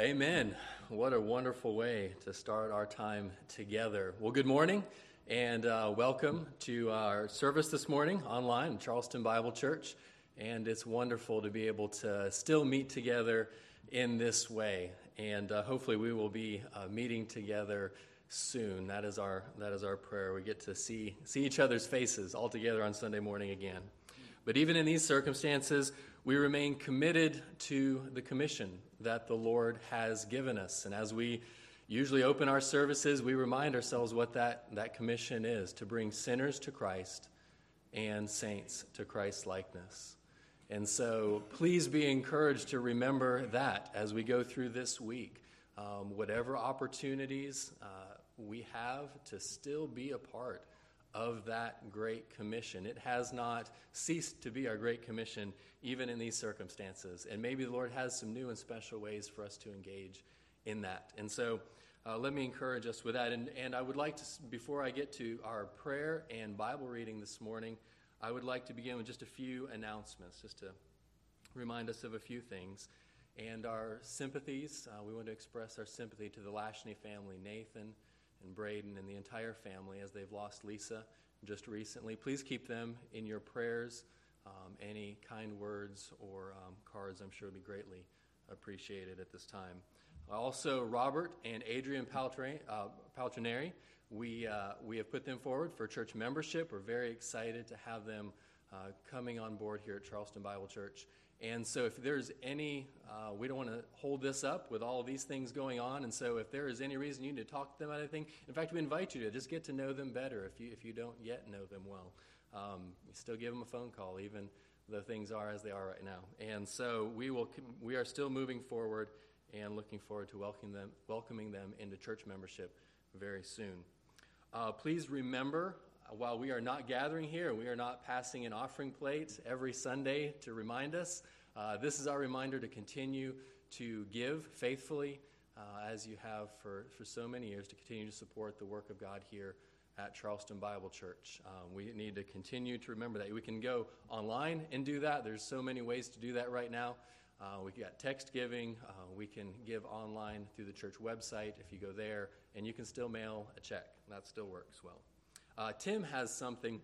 Amen. What a wonderful way to start our time together. Well, good morning and welcome to our service this morning online at Charleston Bible Church. And it's wonderful to be able to still meet together in this way. And hopefully we will be meeting together soon. That is our prayer. We get to see each other's faces all together on Sunday morning again. But even in these circumstances, we remain committed to the commission that the Lord has given us. And as we usually open our services, we remind ourselves what that commission is: to bring sinners to Christ and saints to Christ's likeness. And so please be encouraged to remember that as we go through this week. Whatever opportunities we have to still be a part of that Great Commission. It has not ceased to be our Great Commission, even in these circumstances. And maybe the Lord has some new and special ways for us to engage in that. And so let me encourage us with that. And I would like to, before I get to our prayer and Bible reading this morning, I would like to begin with just a few announcements, just to remind us of a few things. And our sympathies, we want to express our sympathy to the Lashney family, Nathan and Braden and the entire family, as they've lost Lisa just recently. Please keep them in your prayers. Any kind words or cards, I'm sure, would be greatly appreciated at this time. Also, Robert and Adrian Paltrineri, we have put them forward for church membership. We're very excited to have them coming on board here at Charleston Bible Church. And so if there's any, we don't want to hold this up with all of these things going on. And so if there is any reason you need to talk to them about anything, in fact, we invite you to just get to know them better if you don't yet know them well. You still give them a phone call, even though things are as they are right now. And so we are still moving forward and looking forward to welcoming them into church membership very soon. Please remember, while we are not gathering here, we are not passing an offering plate every Sunday to remind us. This is our reminder to continue to give faithfully as you have for so many years, to continue to support the work of God here at Charleston Bible Church. We need to continue to remember that. We can go online and do that. There's so many ways to do that right now. We've got text giving. We can give online through the church website if you go there, and you can still mail a check. That still works well. Tim has something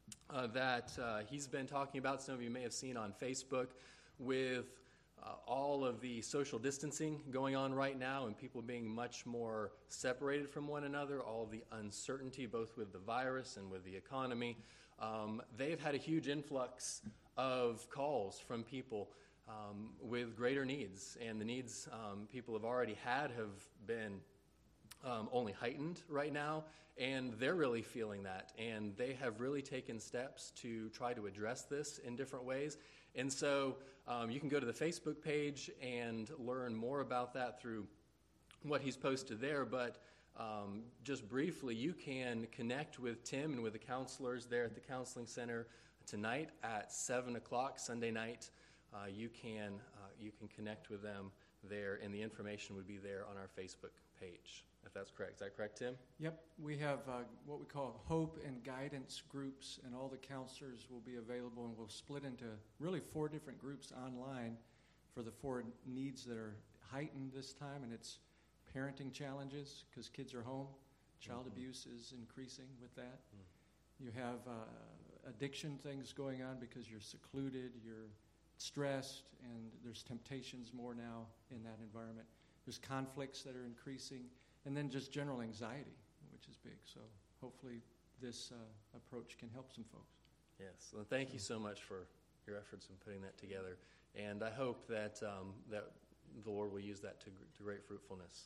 that he's been talking about. Some of you may have seen on Facebook with all of the social distancing going on right now and people being much more separated from one another, all of the uncertainty both with the virus and with the economy. They've had a huge influx of calls from people with greater needs, and the needs people have already had have been only heightened right now, and they're really feeling that, and they have really taken steps to try to address this in different ways. And so you can go to the Facebook page and learn more about that through what he's posted there, but just briefly, you can connect with Tim and with the counselors there at the Counseling Center tonight at 7 o'clock Sunday night. You can connect with them there, and the information would be there on our Facebook page, if that's correct. Is that correct, Tim? Yep. We have what we call hope and guidance groups, and all the counselors will be available, and we'll split into really 4 different groups online for the 4 needs that are heightened this time, and it's parenting challenges because kids are home. Child abuse is increasing with that. You have addiction things going on because you're secluded, you're stressed, and there's temptations more now in that environment. There's conflicts that are increasing, and then just general anxiety, which is big. So hopefully this approach can help some folks. Yes. Well, thank you so much for your efforts in putting that together. And I hope that that the Lord will use that to great fruitfulness.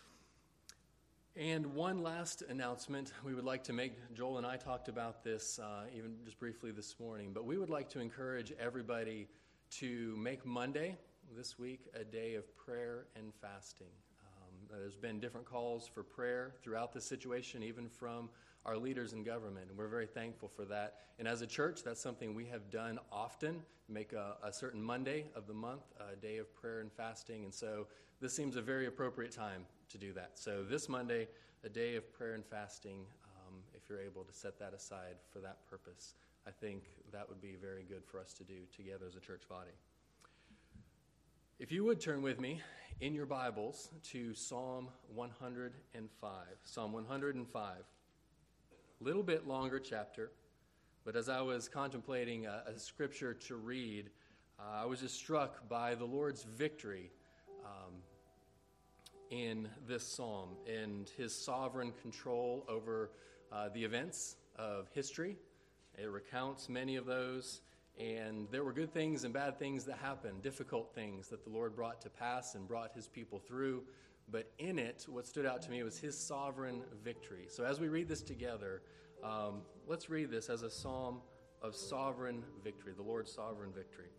And one last announcement we would like to make. Joel and I talked about this even just briefly this morning, but we would like to encourage everybody to make Monday this week a day of prayer and fasting. There's been different calls for prayer throughout this situation, even from our leaders in government, and we're very thankful for that. And as a church, that's something we have done often, make a certain Monday of the month a day of prayer and fasting, and so this seems a very appropriate time to do that. So this Monday, a day of prayer and fasting, if you're able to set that aside for that purpose, I think that would be very good for us to do together as a church body. If you would turn with me in your Bibles to Psalm 105. Psalm 105. A little bit longer chapter, but as I was contemplating a scripture to read, I was just struck by the Lord's victory in this psalm and his sovereign control over the events of history. It recounts many of those. And there were good things and bad things that happened, difficult things that the Lord brought to pass and brought his people through. But in it, what stood out to me was his sovereign victory. So as we read this together, let's read this as a psalm of sovereign victory, the Lord's sovereign victory.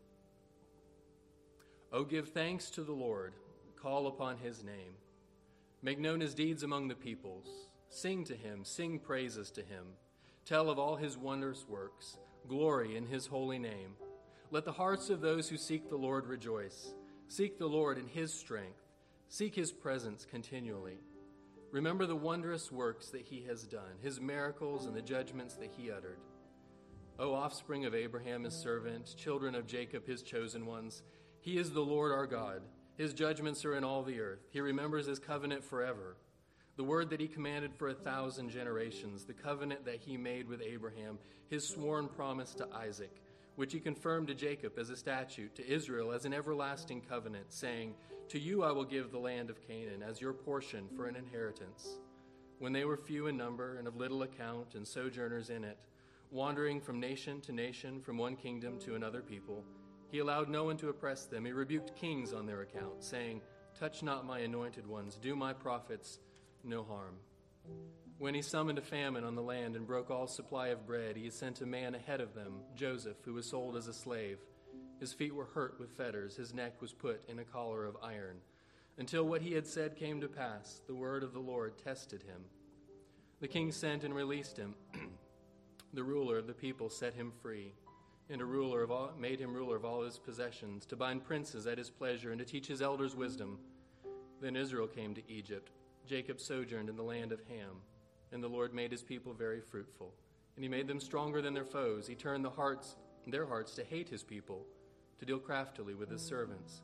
Oh, give thanks to the Lord, call upon his name. Make known his deeds among the peoples. Sing to him, sing praises to him. Tell of all his wondrous works. Glory in his holy name. Let the hearts of those who seek the Lord rejoice. Seek the Lord in his strength. Seek his presence continually. Remember the wondrous works that he has done, his miracles and the judgments that he uttered. O offspring of Abraham, his servant, children of Jacob, his chosen ones, he is the Lord our God. His judgments are in all the earth. He remembers his covenant forever. The word that he commanded for 1,000 generations, the covenant that he made with Abraham, his sworn promise to Isaac, which he confirmed to Jacob as a statute, to Israel as an everlasting covenant, saying, To you I will give the land of Canaan as your portion for an inheritance. When they were few in number and of little account and sojourners in it, wandering from nation to nation, from one kingdom to another people, he allowed no one to oppress them. He rebuked kings on their account, saying, Touch not my anointed ones, do my prophets no harm. When he summoned a famine on the land and broke all supply of bread, he sent a man ahead of them, Joseph, who was sold as a slave. His feet were hurt with fetters, his neck was put in a collar of iron. Until what he had said came to pass, the word of the Lord tested him. The king sent and released him. The ruler of the people set him free, and made him ruler of all his possessions, to bind princes at his pleasure and to teach his elders wisdom. Then Israel came to Egypt. Jacob sojourned in the land of Ham, and the Lord made his people very fruitful. And he made them stronger than their foes. He turned their hearts to hate his people, to deal craftily with his servants.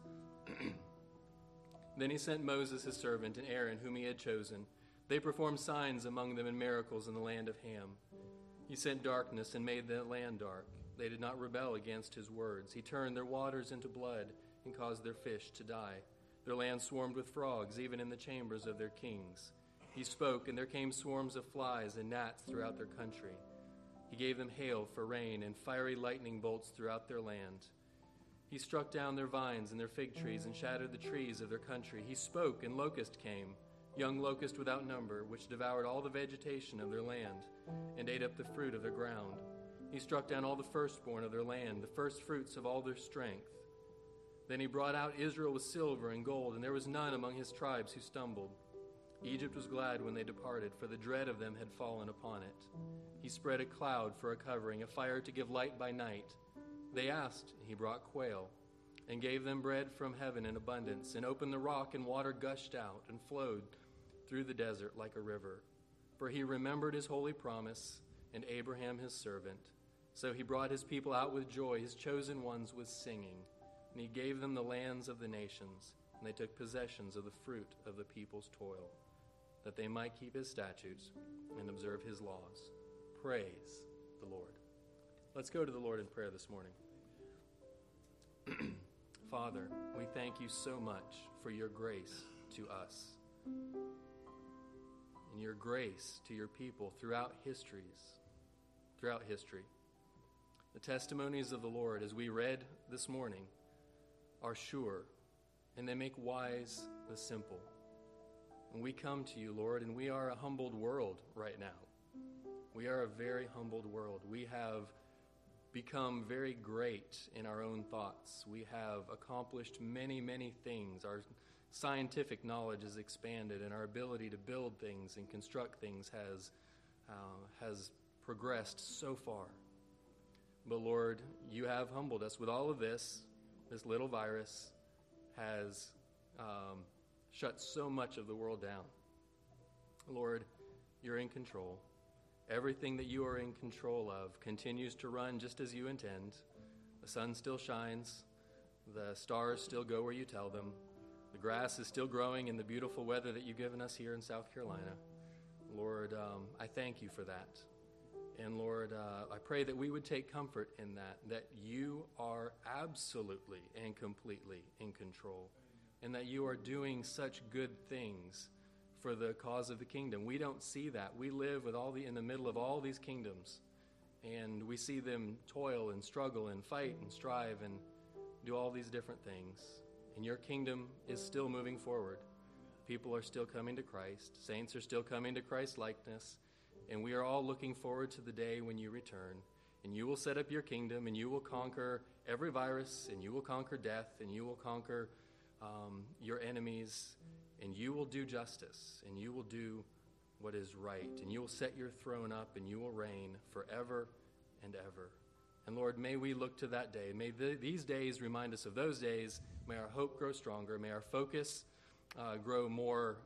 Then he sent Moses his servant and Aaron, whom he had chosen. They performed signs among them and miracles in the land of Ham. He sent darkness and made the land dark. They did not rebel against his words. He turned their waters into blood and caused their fish to die. Their land swarmed with frogs, even in the chambers of their kings. He spoke, and there came swarms of flies and gnats throughout their country. He gave them hail for rain and fiery lightning bolts throughout their land. He struck down their vines and their fig trees and shattered the trees of their country. He spoke, and locust came, young locust without number, which devoured all the vegetation of their land and ate up the fruit of their ground. He struck down all the firstborn of their land, the first fruits of all their strength. Then he brought out Israel with silver and gold, and there was none among his tribes who stumbled. Egypt was glad when they departed, for the dread of them had fallen upon it. He spread a cloud for a covering, a fire to give light by night. They asked, and he brought quail, and gave them bread from heaven in abundance, and opened the rock, and water gushed out and flowed through the desert like a river. For he remembered his holy promise, and Abraham his servant. So he brought his people out with joy, his chosen ones with singing. And he gave them the lands of the nations, and they took possessions of the fruit of the people's toil, that they might keep his statutes and observe his laws. Praise the Lord. Let's go to the Lord in prayer this morning. Father, we thank you so much for your grace to us and your grace to your people throughout history. The testimonies of the Lord, as we read this morning, are sure, and they make wise the simple. And we come to you, Lord, and we are a humbled world right now. We are a very humbled world. We have become very great in our own thoughts. We have accomplished many, many things. Our scientific knowledge has expanded, and our ability to build things and construct things has progressed so far. But Lord, you have humbled us with all of this. This little virus has shut so much of the world down. Lord, you're in control. Everything that you are in control of continues to run just as you intend. The sun still shines. The stars still go where you tell them. The grass is still growing in the beautiful weather that you've given us here in South Carolina. Lord, I thank you for that. And Lord, I pray that we would take comfort in that you are absolutely and completely in control, and that you are doing such good things for the cause of the kingdom. We don't see that. We live with in the middle of all these kingdoms, and we see them toil and struggle and fight and strive and do all these different things. And your kingdom is still moving forward. People are still coming to Christ. Saints are still coming to Christ likeness. And we are all looking forward to the day when you return. And you will set up your kingdom, and you will conquer every virus, and you will conquer death, and you will conquer your enemies, and you will do justice, and you will do what is right, and you will set your throne up, and you will reign forever and ever. And Lord, may we look to that day. May these days remind us of those days. May our hope grow stronger. May our focus grow more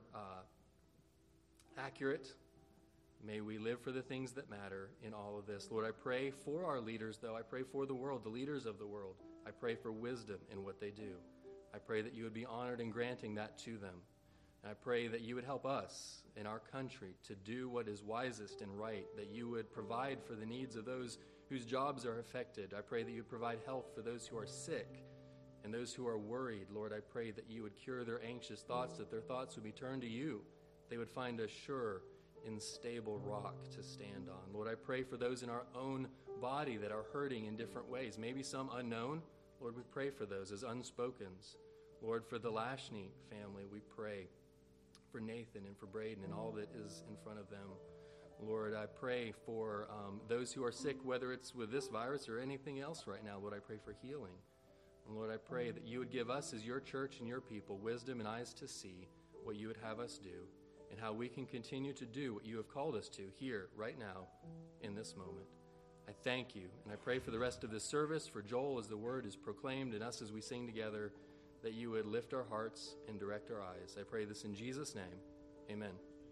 accurate. May we live for the things that matter in all of this. Lord, I pray for our leaders, though. I pray for the world, the leaders of the world. I pray for wisdom in what they do. I pray that you would be honored in granting that to them. And I pray that you would help us in our country to do what is wisest and right, that you would provide for the needs of those whose jobs are affected. I pray that you would provide health for those who are sick and those who are worried. Lord, I pray that you would cure their anxious thoughts, that their thoughts would be turned to you. They would find a sure and stable rock to stand on. Lord, I pray for those in our own body that are hurting in different ways, maybe some unknown. Lord, we pray for those as unspokens. Lord, for the Lashney family, we pray for Nathan and for Braden and all that is in front of them. Lord, I pray for those who are sick, whether it's with this virus or anything else right now. Lord, I pray for healing. And Lord, I pray that you would give us as your church and your people wisdom and eyes to see what you would have us do and how we can continue to do what you have called us to here, right now, in this moment. I thank you, and I pray for the rest of this service, for Joel as the word is proclaimed, and us as we sing together, that you would lift our hearts and direct our eyes. I pray this in Jesus' name. Amen.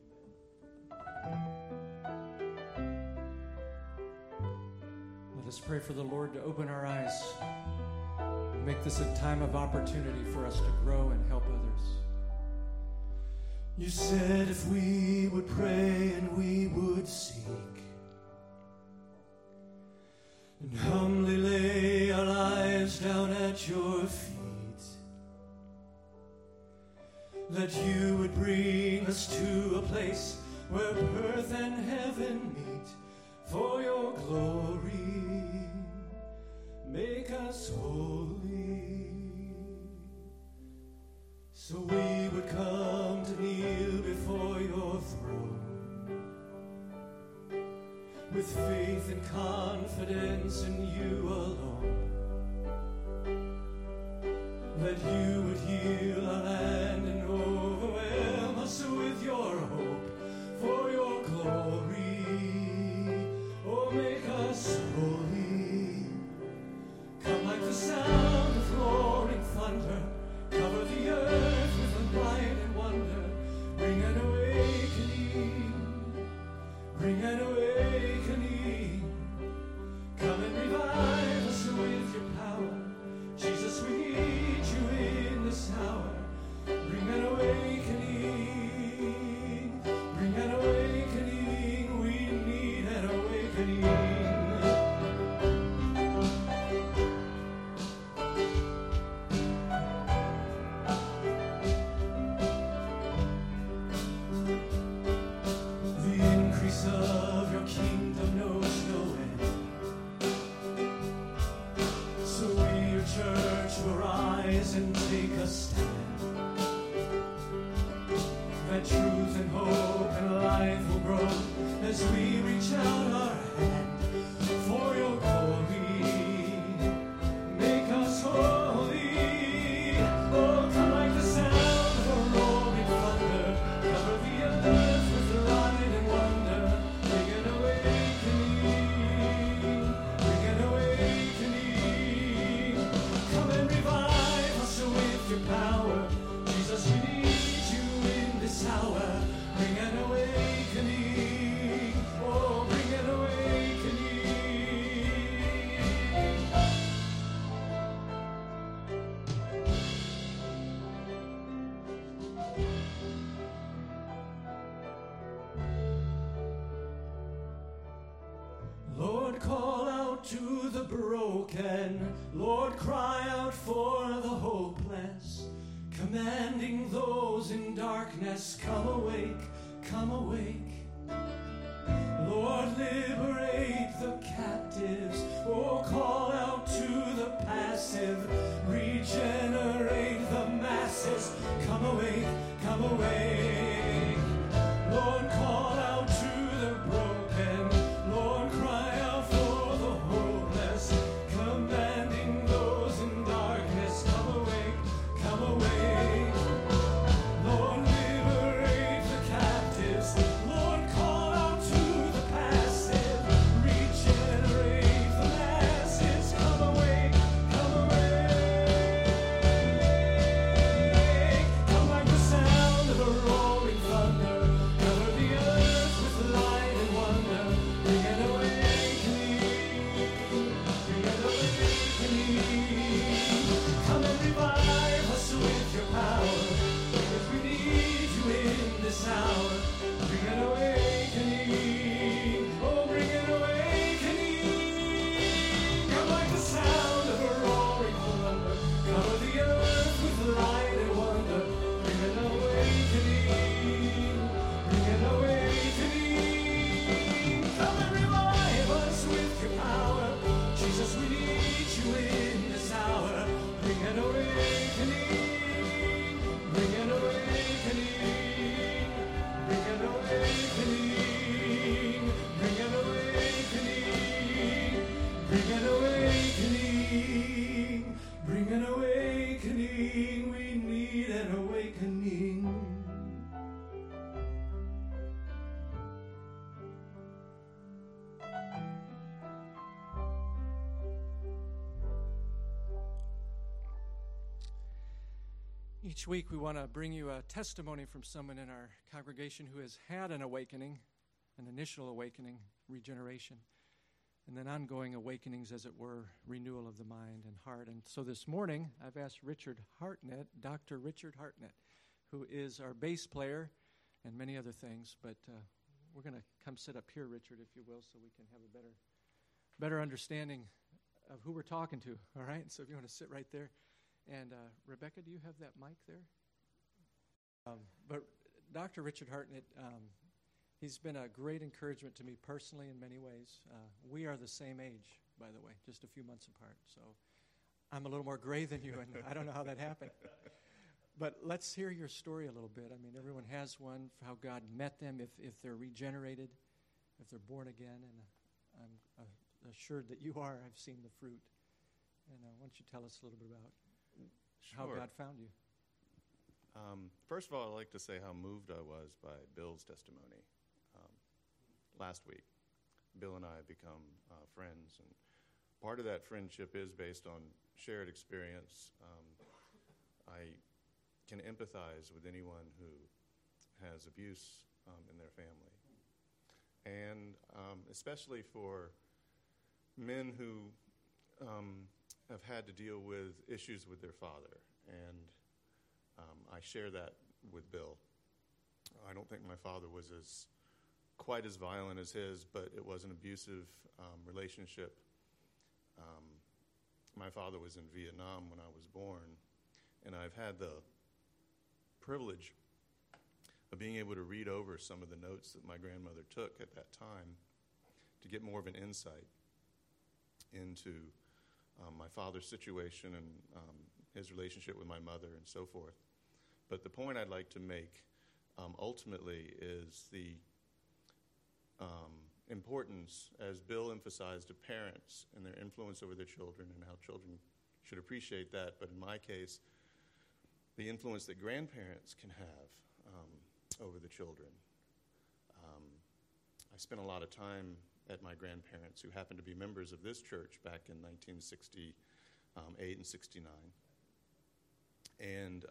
Let us pray for the Lord to open our eyes, make this a time of opportunity for us to grow and help others. You said if we would pray and we would seek and humbly lay our lives down at your feet, that you would bring us to a place where earth and heaven meet for your glory. Make us holy, so we would come to kneel before your throne with faith and confidence in you alone. That you would heal our land and overwhelm us with your hope for your glory. Oh, make us holy. Come like the sound of roaring thunder, cover the earth with a light and wonder. Bring an awakening, bring an awakening. Come and revive us with your power. Jesus, we need you in this hour. Bring an awakening, bring an awakening. We need an awakening. Of your kingdom knows no end. So we, your church, will rise and take a stand. That truth and hope and life will grow as we reach out our hand for your glory. Make us holy. Oh, come like the sound of a rolling thunder. Cover the earth with light and wonder. Bring an awakening. Come and revive us with your power. Jesus, we need you in this hour. Bring an awakening. Oh, bring an awakening. broken. Lord, cry out for the hopeless, commanding those in darkness, come awake, come awake. Lord, liberate the captives. Oh, call out to the passive. Regenerate the masses. Come awake, come awake. Lord, call out to the broken. Lord, cry out for the hopeless. Commanding those in darkness. Come awake, come awake. Lord, liberate the captives. Lord, call out to the passive. Regenerate the masses. Come awake, come awake. Come like the sound of a rolling thunder. Cover the earth with light and wonder. Bring an awakening. Bring an awakening. Come and revive us with your power. Because we need you in this hour. Bring an awakening. Oh, bring an awakening. Come like the sound of a roaring thunder. Cover the earth with light and wonder. Bring an awakening. Bring an awakening. Come and revive us with your power. Jesus, we need you in this hour. Bring an awakening. Bring an awakening. Bring an awakening. Bring an awakening. Bring an awakening. Bring an awakening. We need an awakening. Each week we want to bring you a testimony from someone in our congregation who has had an awakening, an initial awakening, regeneration, and then ongoing awakenings, as it were, renewal of the mind and heart. And so this morning I've asked Richard Hartnett, Dr. Richard Hartnett, who is our bass player and many other things, but we're going to come sit up here, Richard, if you will, so we can have a better understanding of who we're talking to, all right? So if you want to sit right there. And Rebecca, do you have that mic there? But Dr. Richard Hartnett, he's been a great encouragement to me personally in many ways. We are the same age, by the way, just a few months apart. So I'm a little more gray than you, and I don't know how that happened. But let's hear your story a little bit. I mean, everyone has one, for how God met them, if they're regenerated, if they're born again. And I'm assured that you are. I've seen the fruit. And why don't you tell us a little bit about how God found you? First of all, I'd like to say how moved I was by Bill's testimony last week. Bill and I have become friends, and part of that friendship is based on shared experience. I can empathize with anyone who has abuse in their family, and especially for men who have had to deal with issues with their father, and I share that with Bill. I don't think my father was quite as violent as his, but it was an abusive relationship. My father was in Vietnam when I was born, and I've had the privilege of being able to read over some of the notes that my grandmother took at that time to get more of an insight into my father's situation and his relationship with my mother and so forth. But the point I'd like to make ultimately is the importance, as Bill emphasized, of parents and their influence over their children and how children should appreciate that. But in my case, the influence that grandparents can have over the children. I spent a lot of time at my grandparents, who happened to be members of this church back in 1968 and 69. And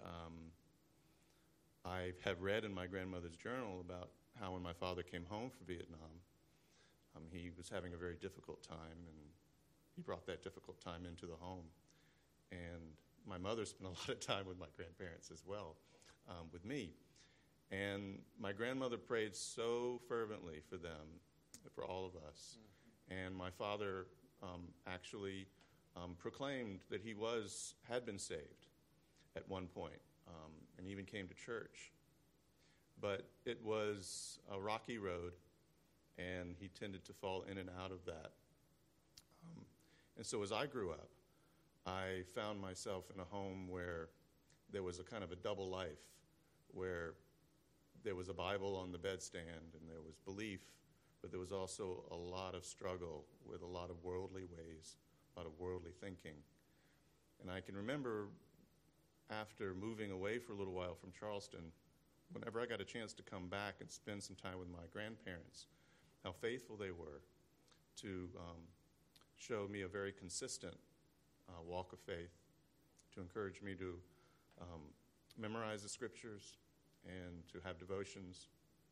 I have read in my grandmother's journal about how when my father came home from Vietnam, he was having a very difficult time, and he brought that difficult time into the home. And my mother spent a lot of time with my grandparents as well, with me. And my grandmother prayed so fervently for them, for all of us. And my father actually proclaimed that he had been saved at one point, and even came to church. But it was a rocky road, and he tended to fall in and out of that. And so as I grew up, I found myself in a home where there was a kind of a double life, where there was a Bible on the bedstand, and there was belief, but there was also a lot of struggle with a lot of worldly ways, a lot of worldly thinking. And I can remember after moving away for a little while from Charleston, whenever I got a chance to come back and spend some time with my grandparents, how faithful they were to show me a very consistent walk of faith, to encourage me to memorize the scriptures and to have devotions.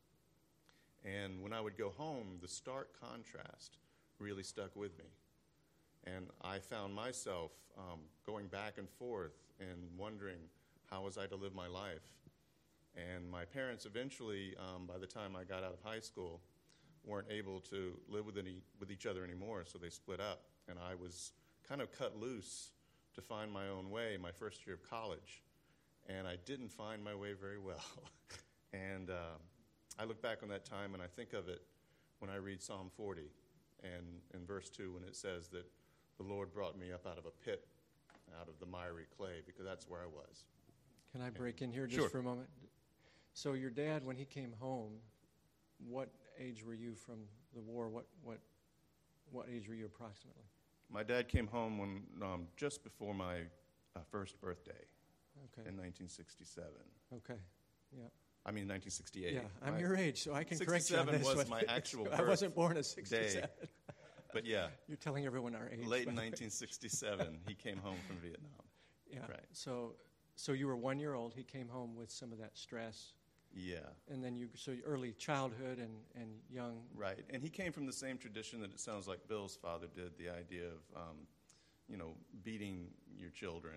And when I would go home, the stark contrast really stuck with me. And I found myself going back and forth and wondering, how was I to live my life? And my parents eventually, by the time I got out of high school, weren't able to live with each other anymore, so they split up. And I was kind of cut loose to find my own way my first year of college. And I didn't find my way very well. And I look back on that time and I think of it when I read Psalm 40 and in verse 2 when it says that the Lord brought me up out of a pit, out of the miry clay, because that's where I was. Can I break in here just Sure. for a moment? So your dad, when he came home, what age were you from the war? What age were you approximately? My dad came home when just before my first birthday Okay. in 1967. Okay. Yeah. I mean 1968. Yeah, I'm My- your age, so I can correct you on 67 this was one. my actual I birth wasn't born in 67. But yeah, You're telling everyone our age. late in but- 1967, he came home from Vietnam. Yeah. Right. So you were 1 year old. He came home with some of that stress, Yeah, and then early childhood and young. right. And he came from the same tradition that it sounds like Bill's father did, the idea of, beating your children,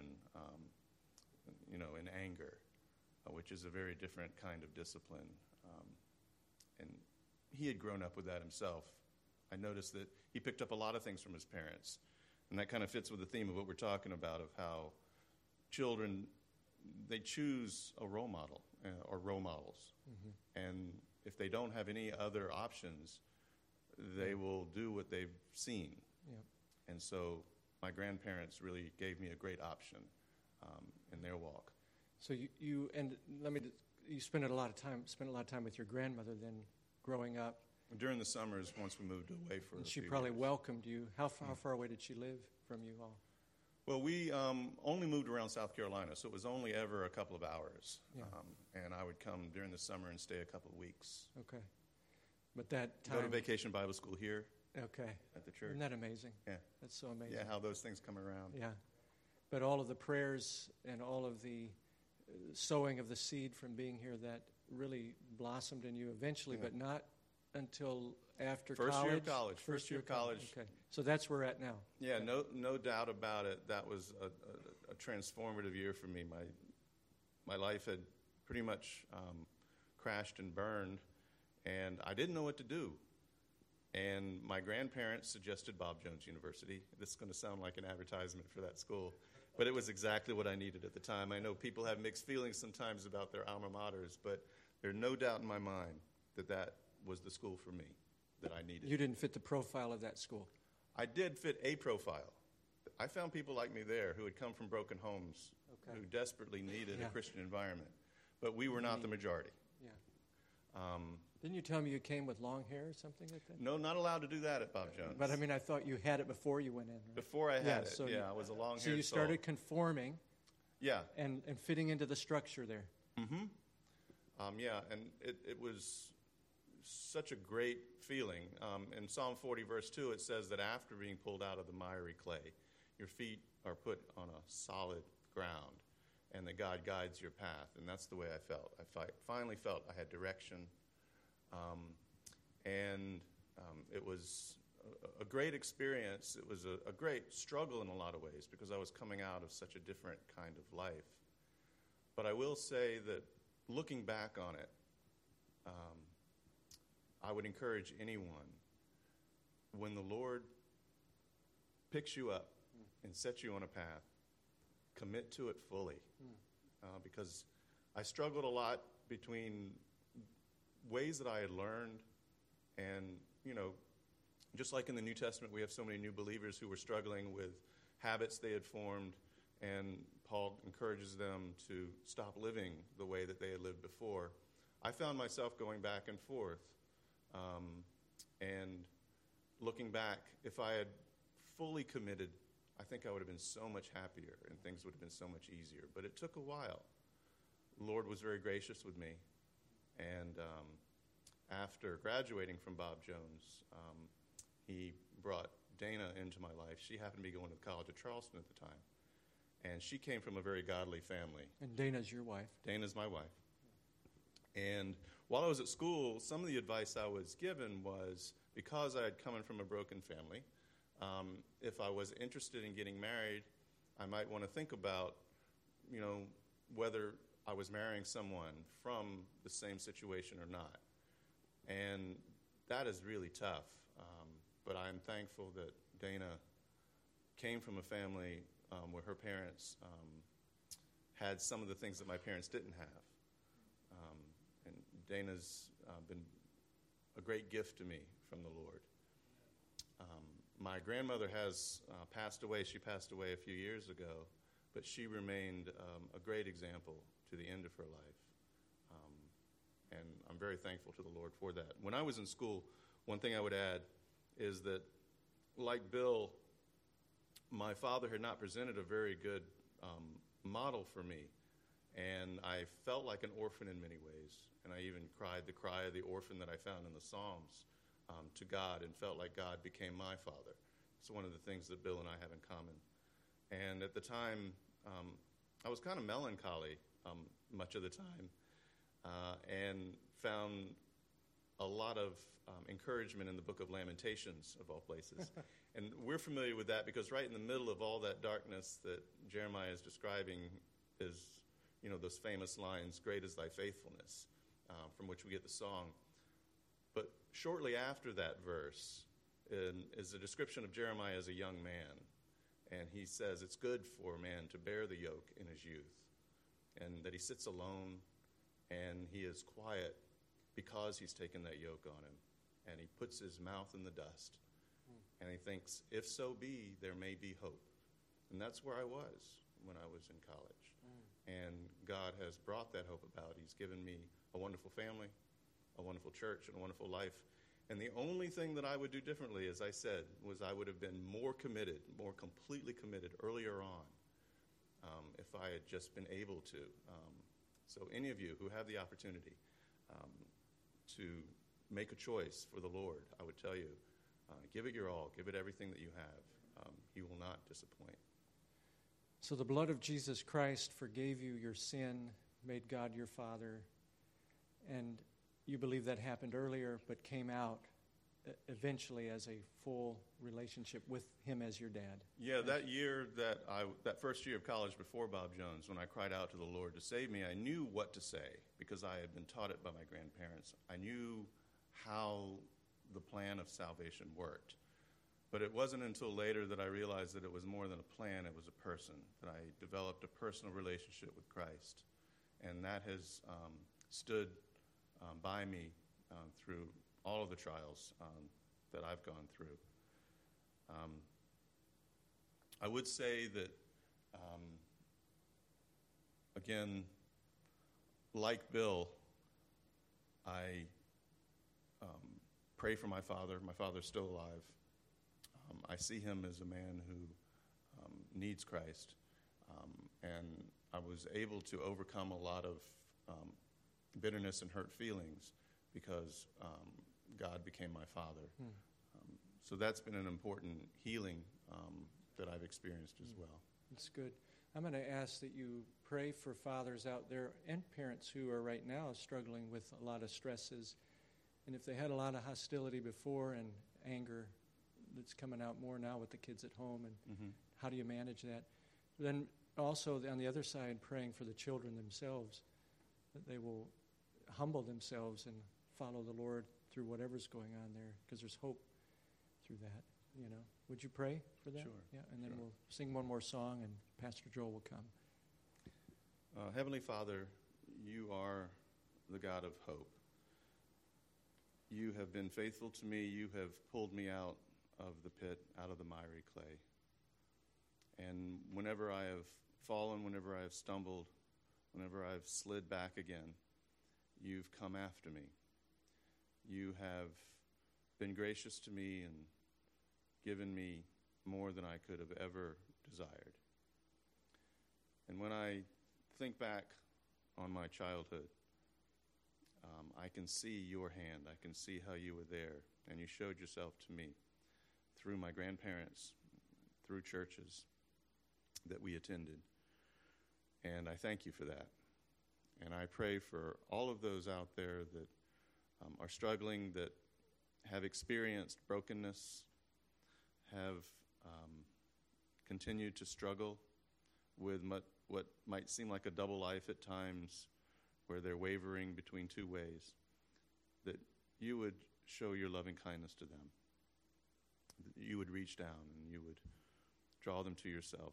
in anger, which is a very different kind of discipline. And he had grown up with that himself. I noticed that he picked up a lot of things from his parents. And that kind of fits with the theme of what we're talking about, of how children, they choose a role model or role models. Mm-hmm. And if they don't have any other options, they will do what they've seen. Yeah. And so my grandparents really gave me a great option in their walk. So you spent a lot of time with your grandmother then, growing up. During the summers, once we moved away for And a she few probably years. welcomed you. How far away did she live from you all? Well, we only moved around South Carolina, so it was only ever a couple of hours. Yeah. And I would come during the summer and stay a couple of weeks. Okay. But that time. Go to Vacation Bible School here Okay. at the church. Isn't that amazing? Yeah. That's so amazing. Yeah, how those things come around. Yeah. But all of the prayers and all of the sowing of the seed from being here, that really blossomed in you eventually, Yeah. but not until after First college? year of college. First year of college. Okay. So that's where we're at now. Yeah, no doubt about it. That was a transformative year for me. My life had pretty much crashed and burned, and I didn't know what to do. And my grandparents suggested Bob Jones University. This is going to sound like an advertisement for that school, but it was exactly what I needed at the time. I know people have mixed feelings sometimes about their alma maters, but there's no doubt in my mind that was the school for me that I needed. You didn't fit the profile of that school. I did fit a profile. I found people like me there who had come from broken homes, Okay. who desperately needed Yeah. a Christian environment. But we were not the majority. Yeah. Um, Didn't you tell me you came with long hair or something like that? no, not allowed to do that at Bob Jones. But I mean, I thought you had it before you went in, right? Before I had Yeah, it, so I was a long-haired So you started conforming Yeah. and fitting into the structure there. Yeah, and it was such a great feeling. In Psalm 40, verse 2, it says that after being pulled out of the miry clay, your feet are put on a solid ground, and that God guides your path. And that's the way I felt. I finally felt I had direction, and it was a great experience. It was a great struggle in a lot of ways because I was coming out of such a different kind of life. But I will say that looking back on it, I would encourage anyone, when the Lord picks you up and set you on a path, commit to it fully. Because I struggled a lot between ways that I had learned and, just like in the New Testament, we have so many new believers who were struggling with habits they had formed, and Paul encourages them to stop living the way that they had lived before. I found myself going back and forth, and looking back, if I had fully committed, I think I would have been so much happier and things would have been so much easier. But it took a while. The Lord was very gracious with me, and after graduating from Bob Jones, he brought Dana into my life. She happened to be going to the College of Charleston at the time, and she came from a very godly family. And Dana's your wife. Dana's my wife. And while I was at school, some of the advice I was given was, because I had come in from a broken family, if I was interested in getting married, I might want to think about, whether I was marrying someone from the same situation or not. And that is really tough. But I'm thankful that Dana came from a family where her parents had some of the things that my parents didn't have. And Dana's been a great gift to me from the Lord. My grandmother has passed away. She passed away a few years ago, but she remained a great example to the end of her life. And I'm very thankful to the Lord for that. When I was in school, one thing I would add is that, like Bill, my father had not presented a very good model for me. And I felt like an orphan in many ways. And I even cried the cry of the orphan that I found in the Psalms to God, and felt like God became my father. It's one of the things that Bill and I have in common. And at the time, I was kind of melancholy much of the time, and found a lot of encouragement in the book of Lamentations, of all places. And we're familiar with that because right in the middle of all that darkness that Jeremiah is describing is, those famous lines, "Great is thy faithfulness," from which we get the song. But shortly after that verse is a description of Jeremiah as a young man. And he says it's good for a man to bear the yoke in his youth, and that he sits alone and he is quiet because he's taken that yoke on him. And he puts his mouth in the dust. And he thinks, if so be, there may be hope. And that's where I was when I was in college. And God has brought that hope about. He's given me a wonderful family, a wonderful church, and a wonderful life. And the only thing that I would do differently, as I said, was I would have been more committed, more completely committed earlier on, if I had just been able to. So any of you who have the opportunity to make a choice for the Lord, I would tell you, give it your all. Give it everything that you have. He will not disappoint. So the blood of Jesus Christ forgave you your sin, made God your Father, and you believe that happened earlier, but came out eventually as a full relationship with Him as your dad. Yeah, that year that first year of college before Bob Jones, when I cried out to the Lord to save me, I knew what to say because I had been taught it by my grandparents. I knew how the plan of salvation worked. But it wasn't until later that I realized that it was more than a plan, it was a person, that I developed a personal relationship with Christ. And that has stood by me through all of the trials that I've gone through. I would say that, again, like Bill, I pray for my father. My father's still alive. I see him as a man who needs Christ. And I was able to overcome a lot of bitterness and hurt feelings because God became my father. So that's been an important healing that I've experienced as well. That's good. I'm going to ask that you pray for fathers out there and parents who are right now struggling with a lot of stresses. And if they had a lot of hostility before and anger that's coming out more now with the kids at home, and how do you manage that? Then also on the other side, praying for the children themselves, that they will humble themselves and follow the Lord through whatever's going on there, because there's hope through that. Would you pray for that? Sure. Yeah, and then Sure. we'll sing one more song, and Pastor Joel will come. Heavenly Father, you are the God of hope. You have been faithful to me. You have pulled me out of the pit, out of the miry clay. And whenever I have fallen, whenever I have stumbled, whenever I've slid back again, you've come after me. You have been gracious to me and given me more than I could have ever desired. And when I think back on my childhood, I can see your hand. I can see how you were there, and you showed yourself to me through my grandparents, through churches that we attended. And I thank you for that. And I pray for all of those out there that are struggling, that have experienced brokenness, have continued to struggle with what might seem like a double life at times, where they're wavering between two ways, that you would show your loving kindness to them, that you would reach down and you would draw them to yourself.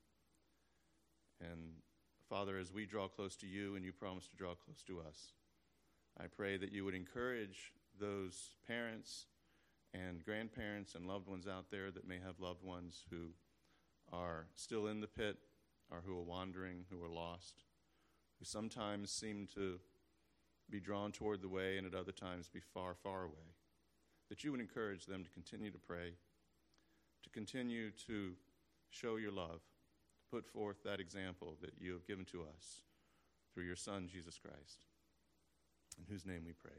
And Father, as we draw close to you and you promise to draw close to us, I pray that you would encourage those parents and grandparents and loved ones out there that may have loved ones who are still in the pit, or who are wandering, who are lost, who sometimes seem to be drawn toward the way and at other times be far, far away, that you would encourage them to continue to pray, to continue to show your love, to put forth that example that you have given to us through your Son, Jesus Christ, in whose name we pray.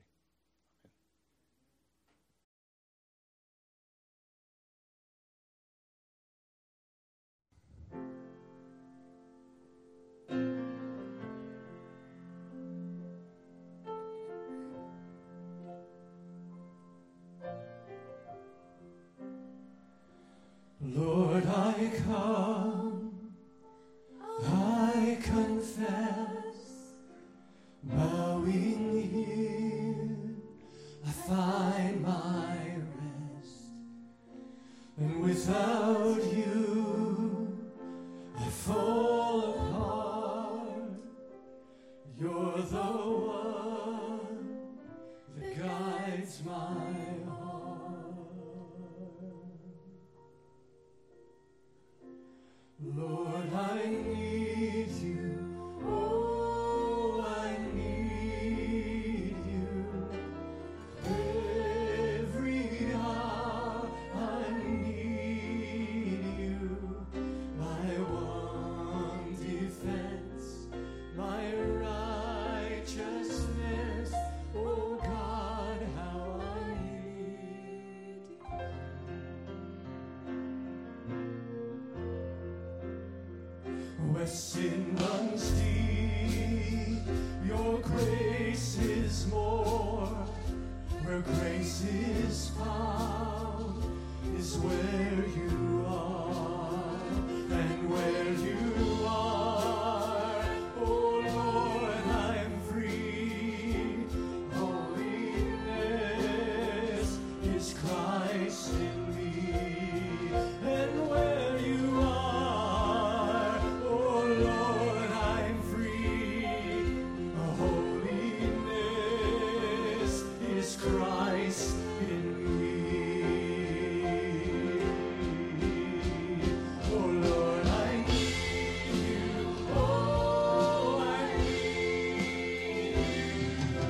Lord, I come, I confess, bowing here, I find my rest, and without you, I fall apart. You're the one that guides my heart. Lord, I need you, oh, I need you, every hour I need you, my one defense, my righteousness, oh God, how I need you. Where sin runs deep, your grace is more. Where grace is found is where you are. And where you are, oh Lord, I'm free. Holiness is Christ in me. And where you are, oh Lord, I'm free. Holiness is Christ in me. Oh Lord, I need you. Oh, I need you.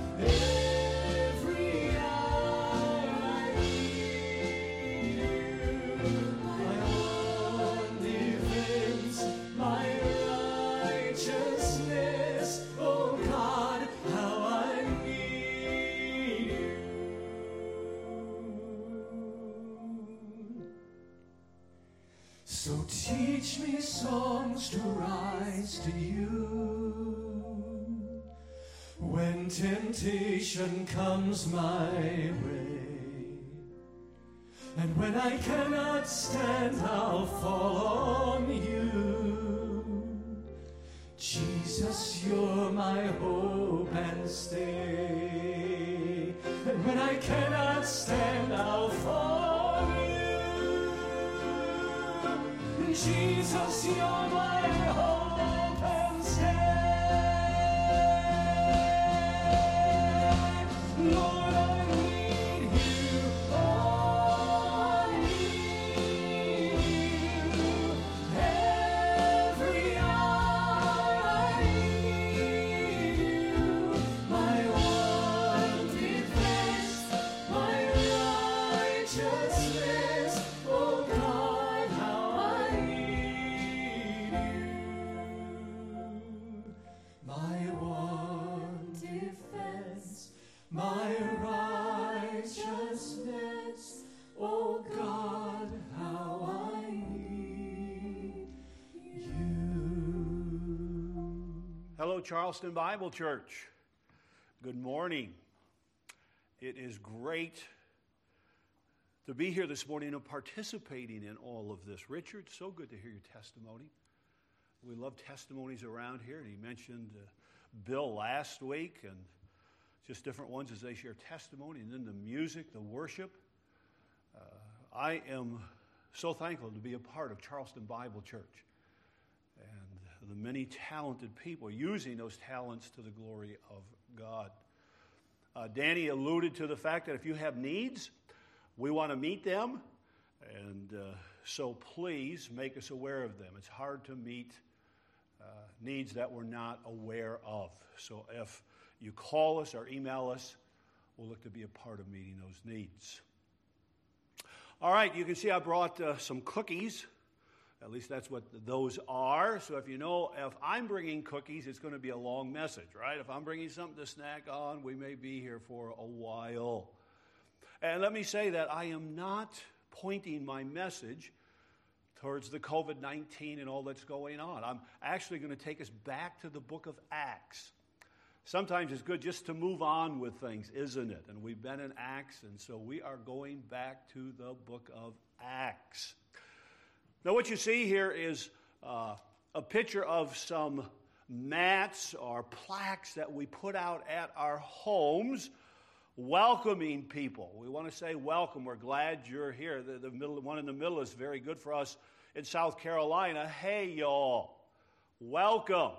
Every hour I need you. My one defense, my righteousness. Oh God, how I need you. So teach me songs to rise to you when temptation comes my way. And when I cannot stand, I'll fall on you. Jesus, you're my hope and stay. And when I cannot stand, I'll fall on you. Jesus, you're my hope and stay. Lord, I need you. Oh, I need you. Every hour I need you. My one defense, my righteousness. Oh God, how I need you. My one defense, my righteousness. Oh God, how I need you. Hello, Charleston Bible Church. Good morning. It is great to be here this morning and participating in all of this. Richard, so good to hear your testimony. We love testimonies around here. And he mentioned Bill last week and just different ones as they share testimony, and then the music, the worship. I am so thankful to be a part of Charleston Bible Church and the many talented people using those talents to the glory of God. Danny alluded to the fact that if you have needs, we want to meet them, and so please make us aware of them. It's hard to meet needs that we're not aware of. So if you call us or email us, we'll look to be a part of meeting those needs. All right, you can see I brought some cookies. At least that's what those are. So if I'm bringing cookies, it's going to be a long message, right? If I'm bringing something to snack on, we may be here for a while. And let me say that I am not pointing my message towards the COVID-19 and all that's going on. I'm actually going to take us back to the book of Acts. Sometimes it's good just to move on with things, isn't it? And we've been in Acts, and so we are going back to the book of Acts. Now, what you see here is a picture of some mats or plaques that we put out at our homes, welcoming people. We want to say welcome. We're glad you're here. The one in the middle is very good for us in South Carolina. Hey, y'all, welcome.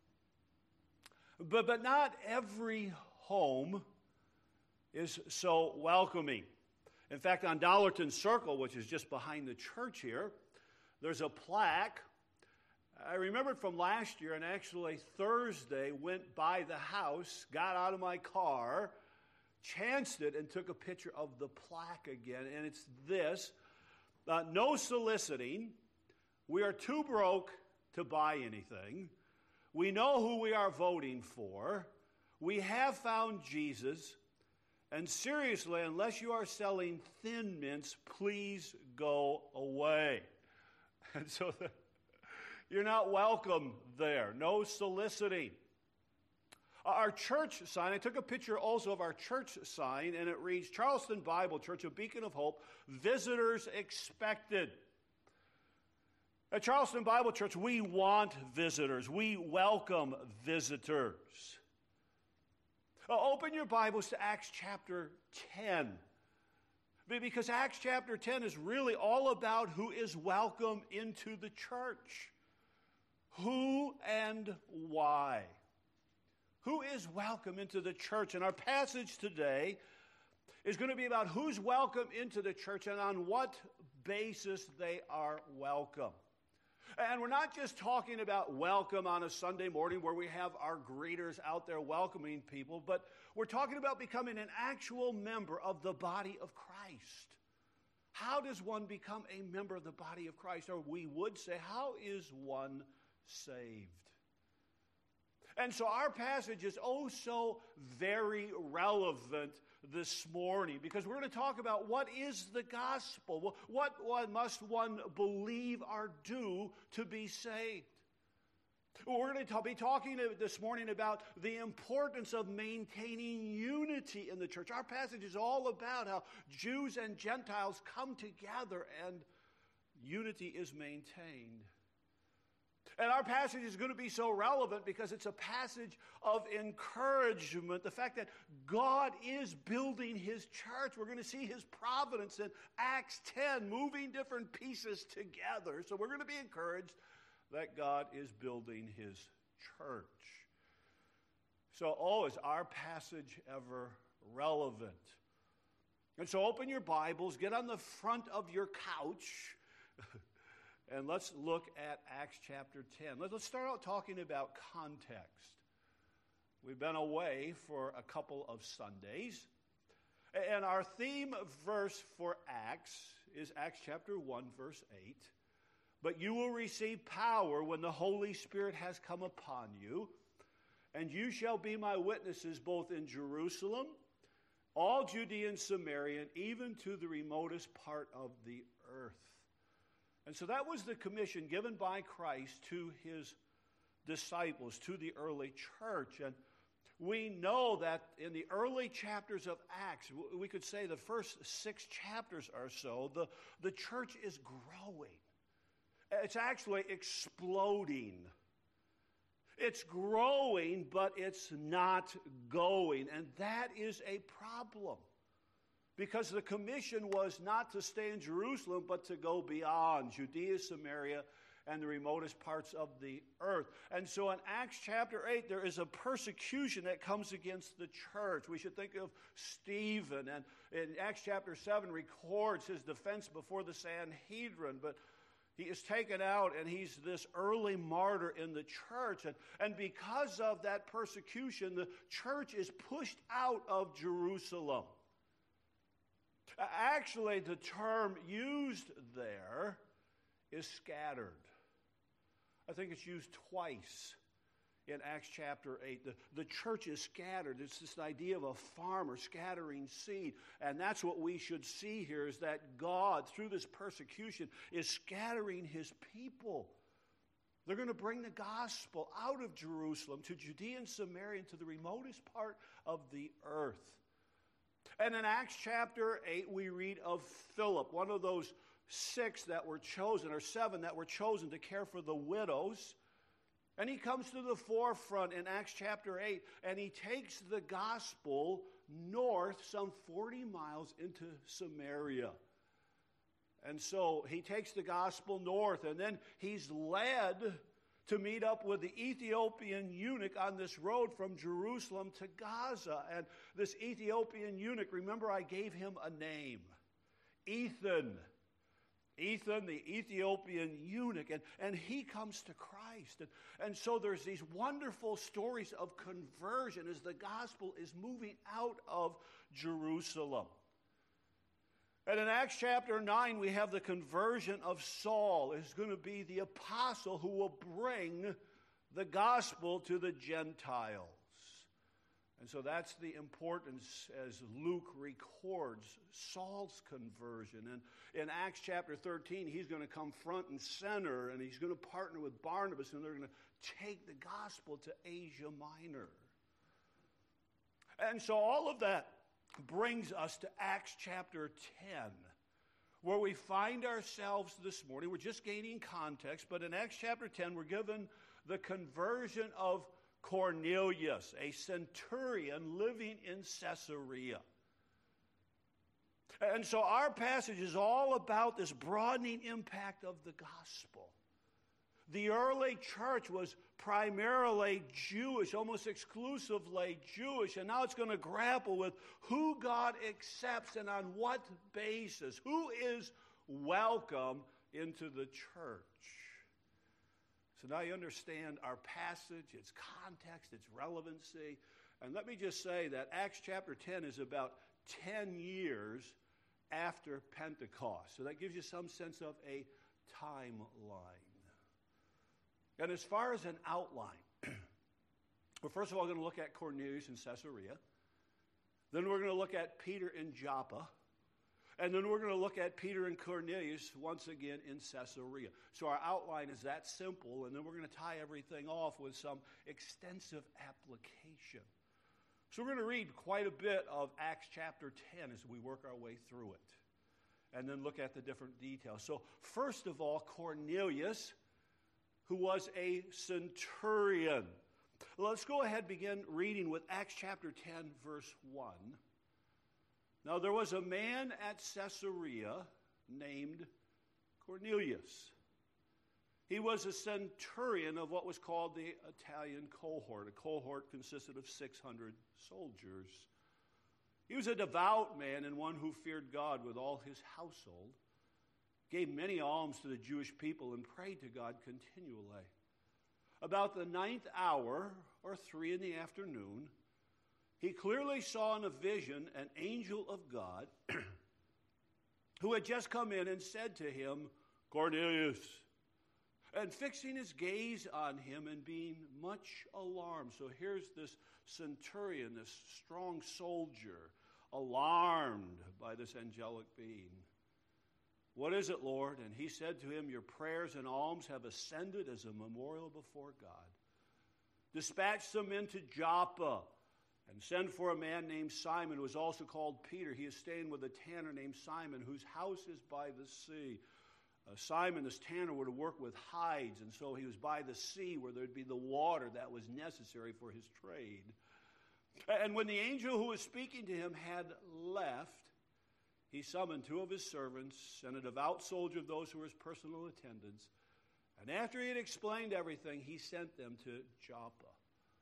But not every home is so welcoming. In fact, on Dollarton Circle, which is just behind the church here, there's a plaque. I remembered from last year, and actually Thursday went by the house, got out of my car, chanced it, and took a picture of the plaque again. And it's this: no soliciting. We are too broke to buy anything. We know who we are voting for. We have found Jesus. And seriously, unless you are selling Thin Mints, please go away. And so you're not welcome there. No soliciting. Our church sign, I took a picture also of our church sign, and it reads, Charleston Bible Church, a beacon of hope, visitors expected. At Charleston Bible Church, we want visitors. We welcome visitors. Open your Bibles to Acts chapter 10. Because Acts chapter 10 is really all about who is welcome into the church. Who and why. Who is welcome into the church? And our passage today is going to be about who's welcome into the church and on what basis they are welcome. And we're not just talking about welcome on a Sunday morning where we have our greeters out there welcoming people, but we're talking about becoming an actual member of the body of Christ. How does one become a member of the body of Christ? Or we would say, how is one saved? And so our passage is so very relevant this morning, because we're going to talk about what is the gospel, what must one believe or do to be saved. We're going to be talking this morning about the importance of maintaining unity in the church. Our passage is all about how Jews and Gentiles come together and unity is maintained. And our passage is going to be so relevant because it's a passage of encouragement. The fact that God is building his church. We're going to see his providence in Acts 10, moving different pieces together. So we're going to be encouraged that God is building his church. So, is our passage ever relevant? And so open your Bibles, get on the front of your couch, and let's look at Acts chapter 10. Let's start out talking about context. We've been away for a couple of Sundays, and our theme verse for Acts is Acts chapter 1, verse 8. But you will receive power when the Holy Spirit has come upon you, and you shall be my witnesses both in Jerusalem, all Judea and Samaria, and even to the remotest part of the earth. And so that was the commission given by Christ to his disciples, to the early church. And we know that in the early chapters of Acts, we could say the first 6 chapters or so, the church is growing. It's actually exploding. It's growing, but it's not going. And that is a problem. Because the commission was not to stay in Jerusalem, but to go beyond Judea, Samaria, and the remotest parts of the earth. And so in Acts chapter 8, there is a persecution that comes against the church. We should think of Stephen. And in Acts chapter 7 records his defense before the Sanhedrin. But he is taken out, and he's this early martyr in the church. And because of that persecution, the church is pushed out of Jerusalem. Actually, the term used there is scattered. I think it's used twice in Acts chapter 8. The church is scattered. It's this idea of a farmer scattering seed. And that's what we should see here, is that God, through this persecution, is scattering his people. They're going to bring the gospel out of Jerusalem to Judea and Samaria, and to the remotest part of the earth. And in Acts chapter 8, we read of Philip, one of those 6 that were chosen, or 7 that were chosen to care for the widows. And he comes to the forefront in Acts chapter 8, and he takes the gospel north some 40 miles into Samaria. And so he takes the gospel north, and then he's led to meet up with the Ethiopian eunuch on this road from Jerusalem to Gaza. And this Ethiopian eunuch, remember I gave him a name, Ethan. Ethan, the Ethiopian eunuch, and he comes to Christ. And so there's these wonderful stories of conversion as the gospel is moving out of Jerusalem. And in Acts chapter 9, we have the conversion of Saul. Is going to be the apostle who will bring the gospel to the Gentiles. And so that's the importance, as Luke records, Saul's conversion. And in Acts chapter 13, he's going to come front and center, and he's going to partner with Barnabas, and they're going to take the gospel to Asia Minor. And so all of that brings us to Acts chapter 10, where we find ourselves this morning. We're just gaining context, but in Acts chapter 10, we're given the conversion of Cornelius, a centurion living in Caesarea. And so our passage is all about this broadening impact of the gospel. The early church was primarily Jewish, almost exclusively Jewish, and now it's going to grapple with who God accepts and on what basis, who is welcome into the church. So now you understand our passage, its context, its relevancy. And let me just say that Acts chapter 10 is about 10 years after Pentecost. So that gives you some sense of a timeline. And as far as an outline, we're first of all going to look at Cornelius in Caesarea. Then we're going to look at Peter in Joppa. And then we're going to look at Peter and Cornelius once again in Caesarea. So our outline is that simple, and then we're going to tie everything off with some extensive application. So we're going to read quite a bit of Acts chapter 10 as we work our way through it, and then look at the different details. So first of all, Cornelius, who was a centurion. Let's go ahead and begin reading with Acts chapter 10, verse 1. Now there was a man at Caesarea named Cornelius. He was a centurion of what was called the Italian cohort. A cohort consisted of 600 soldiers. He was a devout man and one who feared God with all his household, gave many alms to the Jewish people, and prayed to God continually. About the 9th hour, or 3 in the afternoon, he clearly saw in a vision an angel of God who had just come in and said to him, Cornelius. And fixing his gaze on him and being much alarmed. So here's this centurion, this strong soldier, alarmed by this angelic being. What is it, Lord? And he said to him, your prayers and alms have ascended as a memorial before God. Dispatch some men to Joppa and send for a man named Simon, who is also called Peter. He is staying with a tanner named Simon, whose house is by the sea. Simon, this tanner, would work with hides, and so he was by the sea where there'd be the water that was necessary for his trade. And when the angel who was speaking to him had left, he summoned 2 of his servants and a devout soldier of those who were his personal attendants. And after he had explained everything, he sent them to Joppa.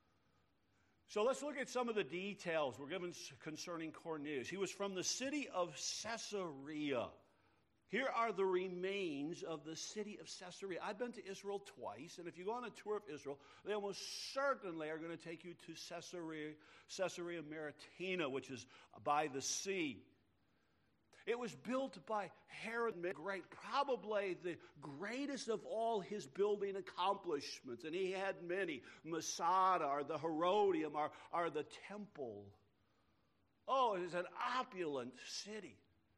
So let's look at some of the details we're given concerning Cornelius. He was from the city of Caesarea. Here are the remains of the city of Caesarea. I've been to Israel twice, and if you go on a tour of Israel, they almost certainly are going to take you to Caesarea Maritima, which is by the sea. It was built by Herod the Great, probably the greatest of all his building accomplishments, and he had many. Masada, or the Herodium, or the temple. Oh, it is an opulent city.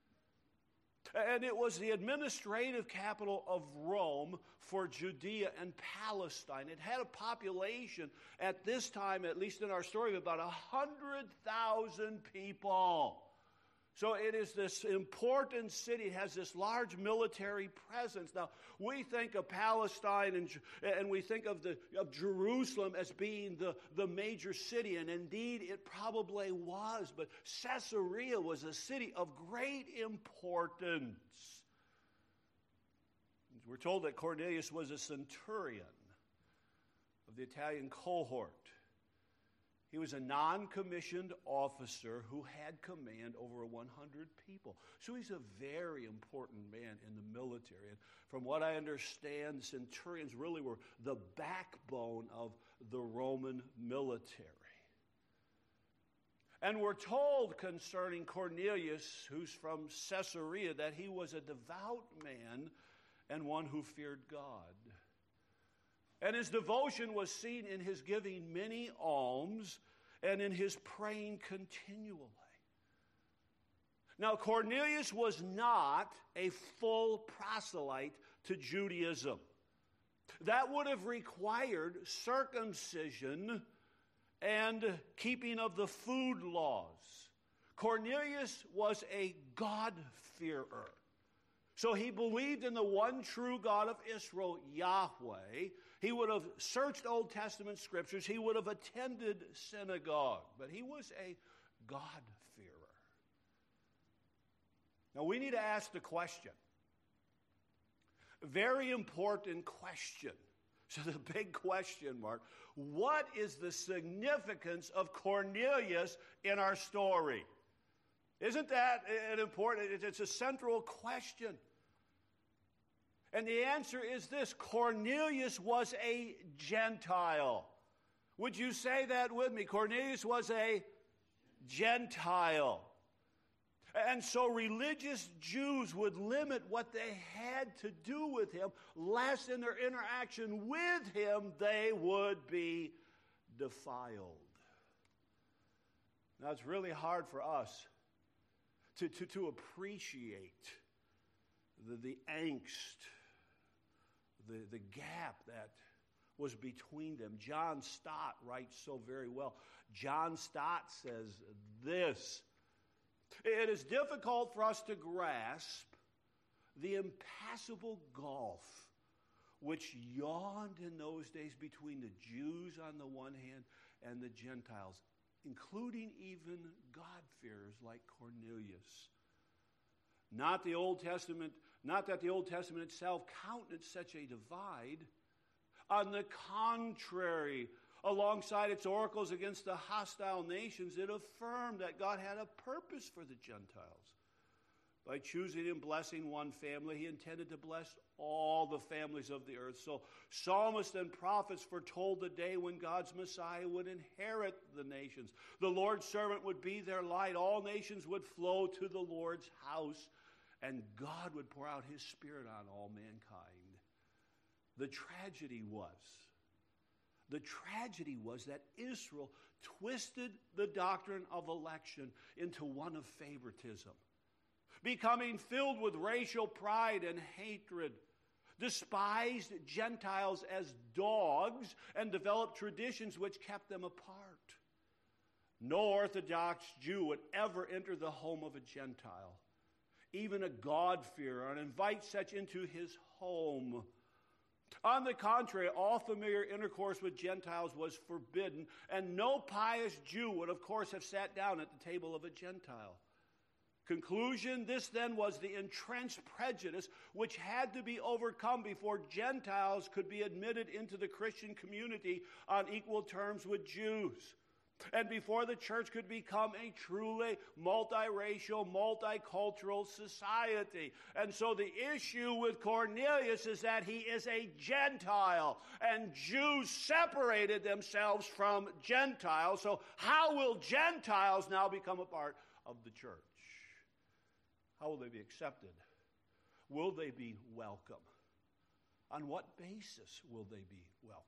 And it was the administrative capital of Rome for Judea and Palestine. It had a population at this time, at least in our story, of about 100,000 people. So it is this important city. It has this large military presence. Now, we think of Palestine and we think of Jerusalem as being the major city, and indeed it probably was. But Caesarea was a city of great importance. We're told that Cornelius was a centurion of the Italian cohort. He was a non-commissioned officer who had command over 100 people. So he's a very important man in the military. And from what I understand, centurions really were the backbone of the Roman military. And we're told concerning Cornelius, who's from Caesarea, that he was a devout man and one who feared God. And his devotion was seen in his giving many alms and in his praying continually. Now, Cornelius was not a full proselyte to Judaism. That would have required circumcision and keeping of the food laws. Cornelius was a God-fearer. So he believed in the one true God of Israel, Yahweh. He would have searched Old Testament scriptures. He would have attended synagogue. But he was a God-fearer. Now we need to ask the question. A very important question. So the big question mark, what is the significance of Cornelius in our story? Isn't that an important, it's a central question. And the answer is this: Cornelius was a Gentile. Would you say that with me? Cornelius was a Gentile. And so religious Jews would limit what they had to do with him, lest in their interaction with him they would be defiled. Now it's really hard for us to appreciate the angst, the gap that was between them. John Stott writes so very well. John Stott says this: it is difficult for us to grasp the impassable gulf which yawned in those days between the Jews on the one hand and the Gentiles, including even God-fearers like Cornelius. Not that the Old Testament itself countenanced such a divide. On the contrary, alongside its oracles against the hostile nations, it affirmed that God had a purpose for the Gentiles. By choosing and blessing one family, he intended to bless all the families of the earth. So psalmists and prophets foretold the day when God's Messiah would inherit the nations. The Lord's servant would be their light. All nations would flow to the Lord's house, and God would pour out his Spirit on all mankind. The tragedy was that Israel twisted the doctrine of election into one of favoritism, becoming filled with racial pride and hatred, despised Gentiles as dogs, and developed traditions which kept them apart. No Orthodox Jew would ever enter the home of a Gentile, even a God-fearer, and invite such into his home. On the contrary, all familiar intercourse with Gentiles was forbidden, and no pious Jew would, of course, have sat down at the table of a Gentile. Conclusion, this then was the entrenched prejudice which had to be overcome before Gentiles could be admitted into the Christian community on equal terms with Jews, and before the church could become a truly multiracial, multicultural society. And so the issue with Cornelius is that he is a Gentile, and Jews separated themselves from Gentiles. So how will Gentiles now become a part of the church? How will they be accepted? Will they be welcome? On what basis will they be welcome?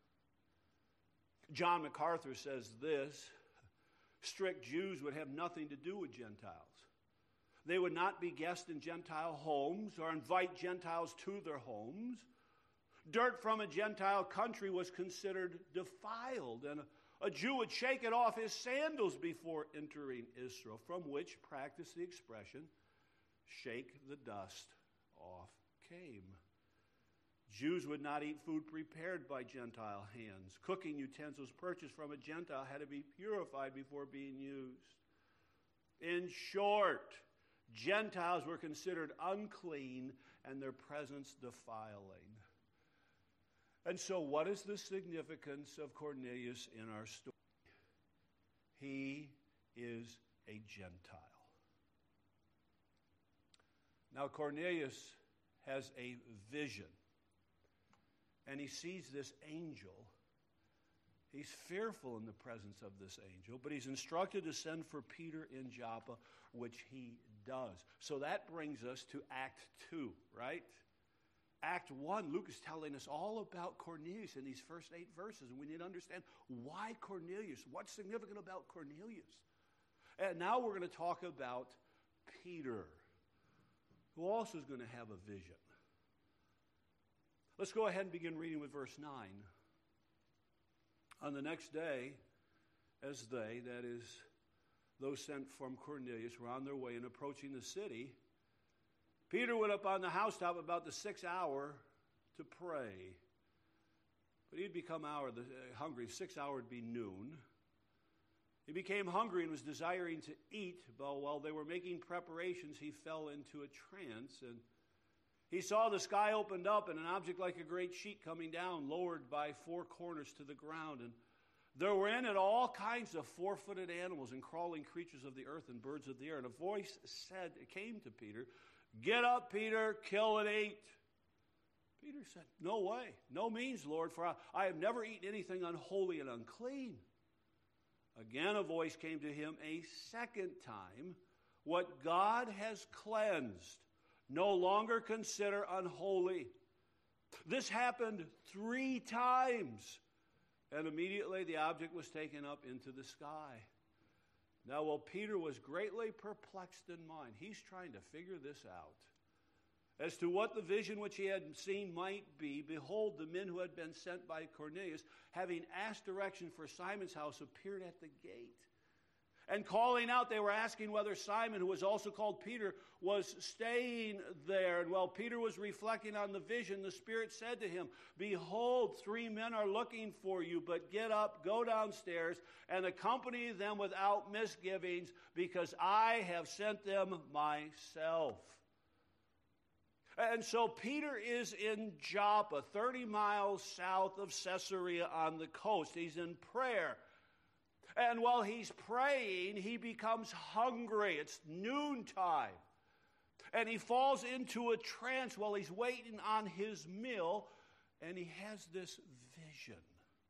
John MacArthur says this: strict Jews would have nothing to do with Gentiles. They would not be guests in Gentile homes or invite Gentiles to their homes. Dirt from a Gentile country was considered defiled, and a Jew would shake it off his sandals before entering Israel, from which practice the expression, shake the dust off came. Jews would not eat food prepared by Gentile hands. Cooking utensils purchased from a Gentile had to be purified before being used. In short, Gentiles were considered unclean and their presence defiling. And so what is the significance of Cornelius in our story? He is a Gentile. Now, Cornelius has a vision, and he sees this angel. He's fearful in the presence of this angel, but he's instructed to send for Peter in Joppa, which he does. So that brings us to Act 2, right? Act 1, Luke is telling us all about Cornelius in these first 8 verses, and we need to understand why Cornelius, what's significant about Cornelius. And now we're going to talk about Peter, who also is going to have a vision. Let's go ahead and begin reading with verse 9. On the next day, as they, that is, those sent from Cornelius, were on their way and approaching the city, Peter went up on the housetop about the 6th hour to pray. But he'd become hungry. 6th hour would be noon. He became hungry and was desiring to eat, but while they were making preparations, he fell into a trance, and he saw the sky opened up and an object like a great sheet coming down, lowered by 4 corners to the ground. And there were in it all kinds of 4-footed animals and crawling creatures of the earth and birds of the air. And a voice came to Peter, "Get up, Peter, kill and eat." Peter said, "No way, no means, Lord, for I have never eaten anything unholy and unclean." Again a voice came to him a second time, "What God has cleansed, no longer consider unholy." This happened 3 times, and immediately the object was taken up into the sky. Now, while Peter was greatly perplexed in mind, he's trying to figure this out, as to what the vision which he had seen might be, behold, the men who had been sent by Cornelius, having asked direction for Simon's house, appeared at the gate. And calling out, they were asking whether Simon, who was also called Peter, was staying there. And while Peter was reflecting on the vision, the Spirit said to him, "Behold, 3 men are looking for you, but get up, go downstairs, and accompany them without misgivings, because I have sent them myself." And so Peter is in Joppa, 30 miles south of Caesarea on the coast. He's in prayer. And while he's praying, he becomes hungry. It's noontime. And he falls into a trance while he's waiting on his meal, and he has this vision.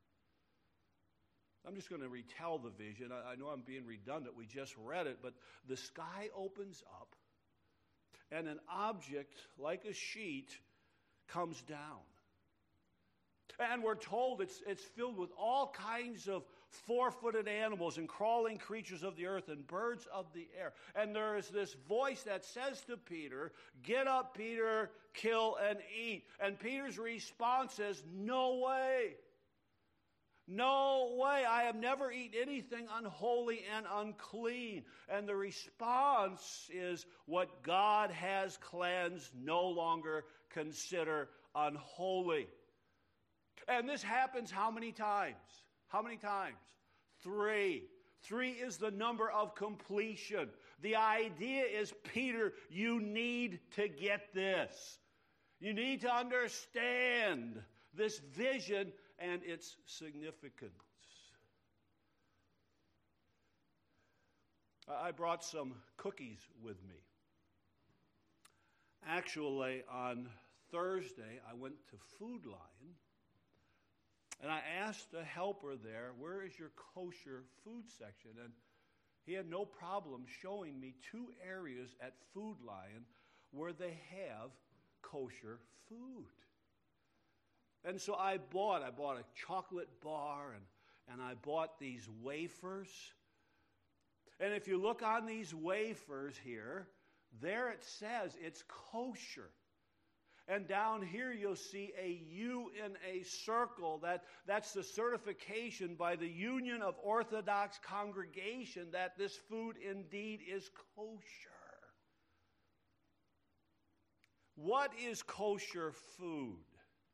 I'm just going to retell the vision. I know I'm being redundant. We just read it, but the sky opens up, and an object like a sheet comes down. And we're told it's filled with all kinds of four-footed animals and crawling creatures of the earth and birds of the air. And there is this voice that says to Peter, "Get up, Peter, kill and eat." And Peter's response is, "No way. No way. I have never eaten anything unholy and unclean." And the response is, what God has cleansed, no longer consider unholy. And this happens how many times? How many times? 3. 3 is the number of completion. The idea is, Peter, you need to get this. You need to understand this vision and its significance. I brought some cookies with me. Actually, on Thursday, I went to Food Lion. And I asked a helper there, "Where is your kosher food section?" And he had no problem showing me 2 areas at Food Lion where they have kosher food. And so I bought a chocolate bar, and I bought these wafers. And if you look on these wafers here, there it says it's kosher. And down here you'll see a U in a circle. That's the certification by the Union of Orthodox Congregation that this food indeed is kosher. What is kosher food?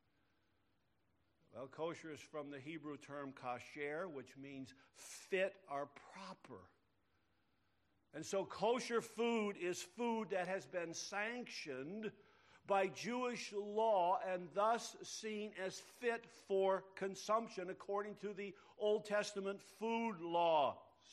Well, kosher is from the Hebrew term kasher, which means fit or proper. And so kosher food is food that has been sanctioned by Jewish law and thus seen as fit for consumption according to the Old Testament food laws.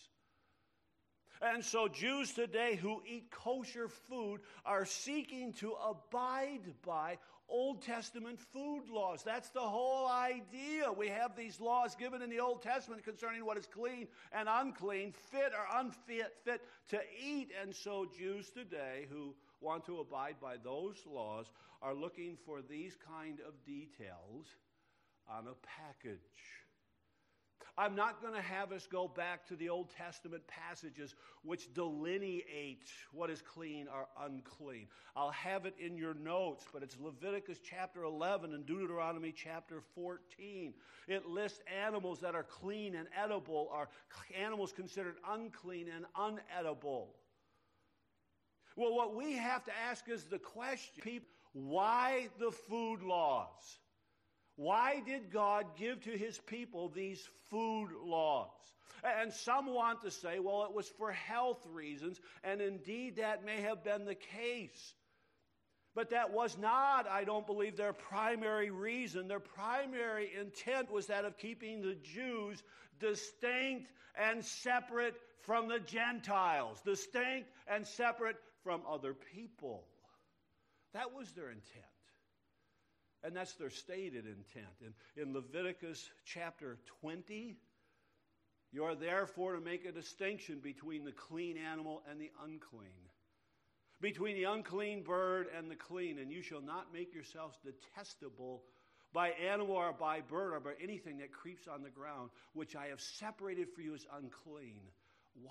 And so Jews today who eat kosher food are seeking to abide by Old Testament food laws. That's the whole idea. We have these laws given in the Old Testament concerning what is clean and unclean, fit or unfit, fit to eat. And so Jews today who want to abide by those laws are looking for these kind of details on a package. I'm not going to have us go back to the Old Testament passages which delineate what is clean or unclean. I'll have it in your notes, but it's Leviticus chapter 11 and Deuteronomy chapter 14. It lists animals that are clean and edible, or animals considered unclean and unedible. Well, what we have to ask is the question, why the food laws? Why did God give to his people these food laws? And some want to say, well, it was for health reasons, and indeed that may have been the case. But that was not, I don't believe, their primary reason. Their primary intent was that of keeping the Jews distinct and separate from the Gentiles, distinct and separate from other people. That was their intent. And that's their stated intent. In Leviticus chapter 20, you are therefore to make a distinction between the clean animal and the unclean, between the unclean bird and the clean, and you shall not make yourselves detestable by animal or by bird or by anything that creeps on the ground, which I have separated for you as unclean. Why?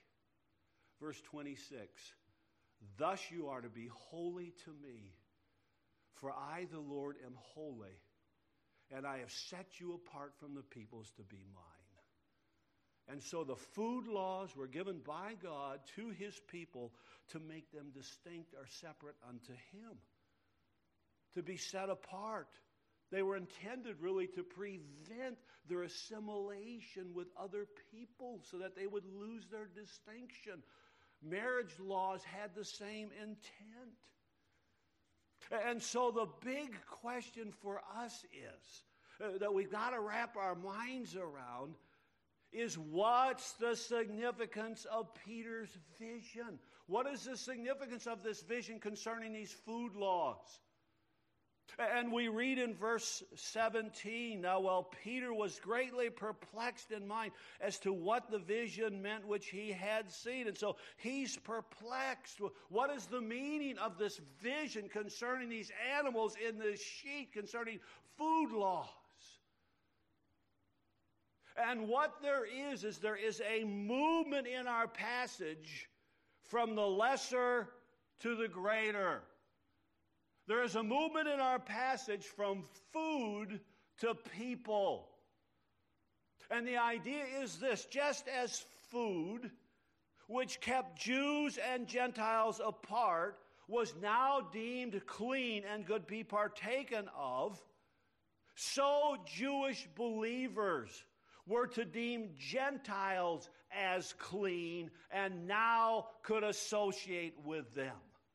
Verse 26, thus you are to be holy to me, for I, the Lord, am holy, and I have set you apart from the peoples to be mine. And so the food laws were given by God to his people to make them distinct or separate unto him, to be set apart. They were intended really to prevent their assimilation with other people so that they would lose their distinction. Marriage laws had the same intent. And so the big question for us is that we've got to wrap our minds around is, what's the significance of Peter's vision? What is the significance of this vision concerning these food laws? And we read in verse 17, now while Peter was greatly perplexed in mind as to what the vision meant which he had seen. And so he's perplexed. What is the meaning of this vision concerning these animals in the sheet, concerning food laws? And what there is there is a movement in our passage from the lesser to the greater. There is a movement in our passage from food to people. And the idea is this: just as food, which kept Jews and Gentiles apart, was now deemed clean and could be partaken of, so Jewish believers were to deem Gentiles as clean and now could associate with them.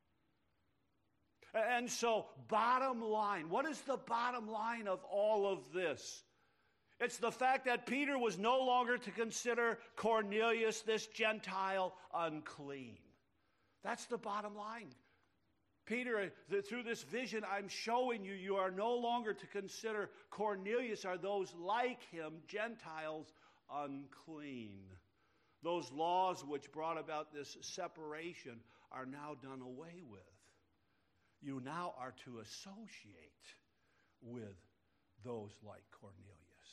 And so, bottom line, what is the bottom line of all of this? It's the fact that Peter was no longer to consider Cornelius, this Gentile, unclean. That's the bottom line. Peter, through this vision I'm showing you, you are no longer to consider Cornelius or those like him, Gentiles, unclean. Those laws which brought about this separation are now done away with. You now are to associate with those like Cornelius.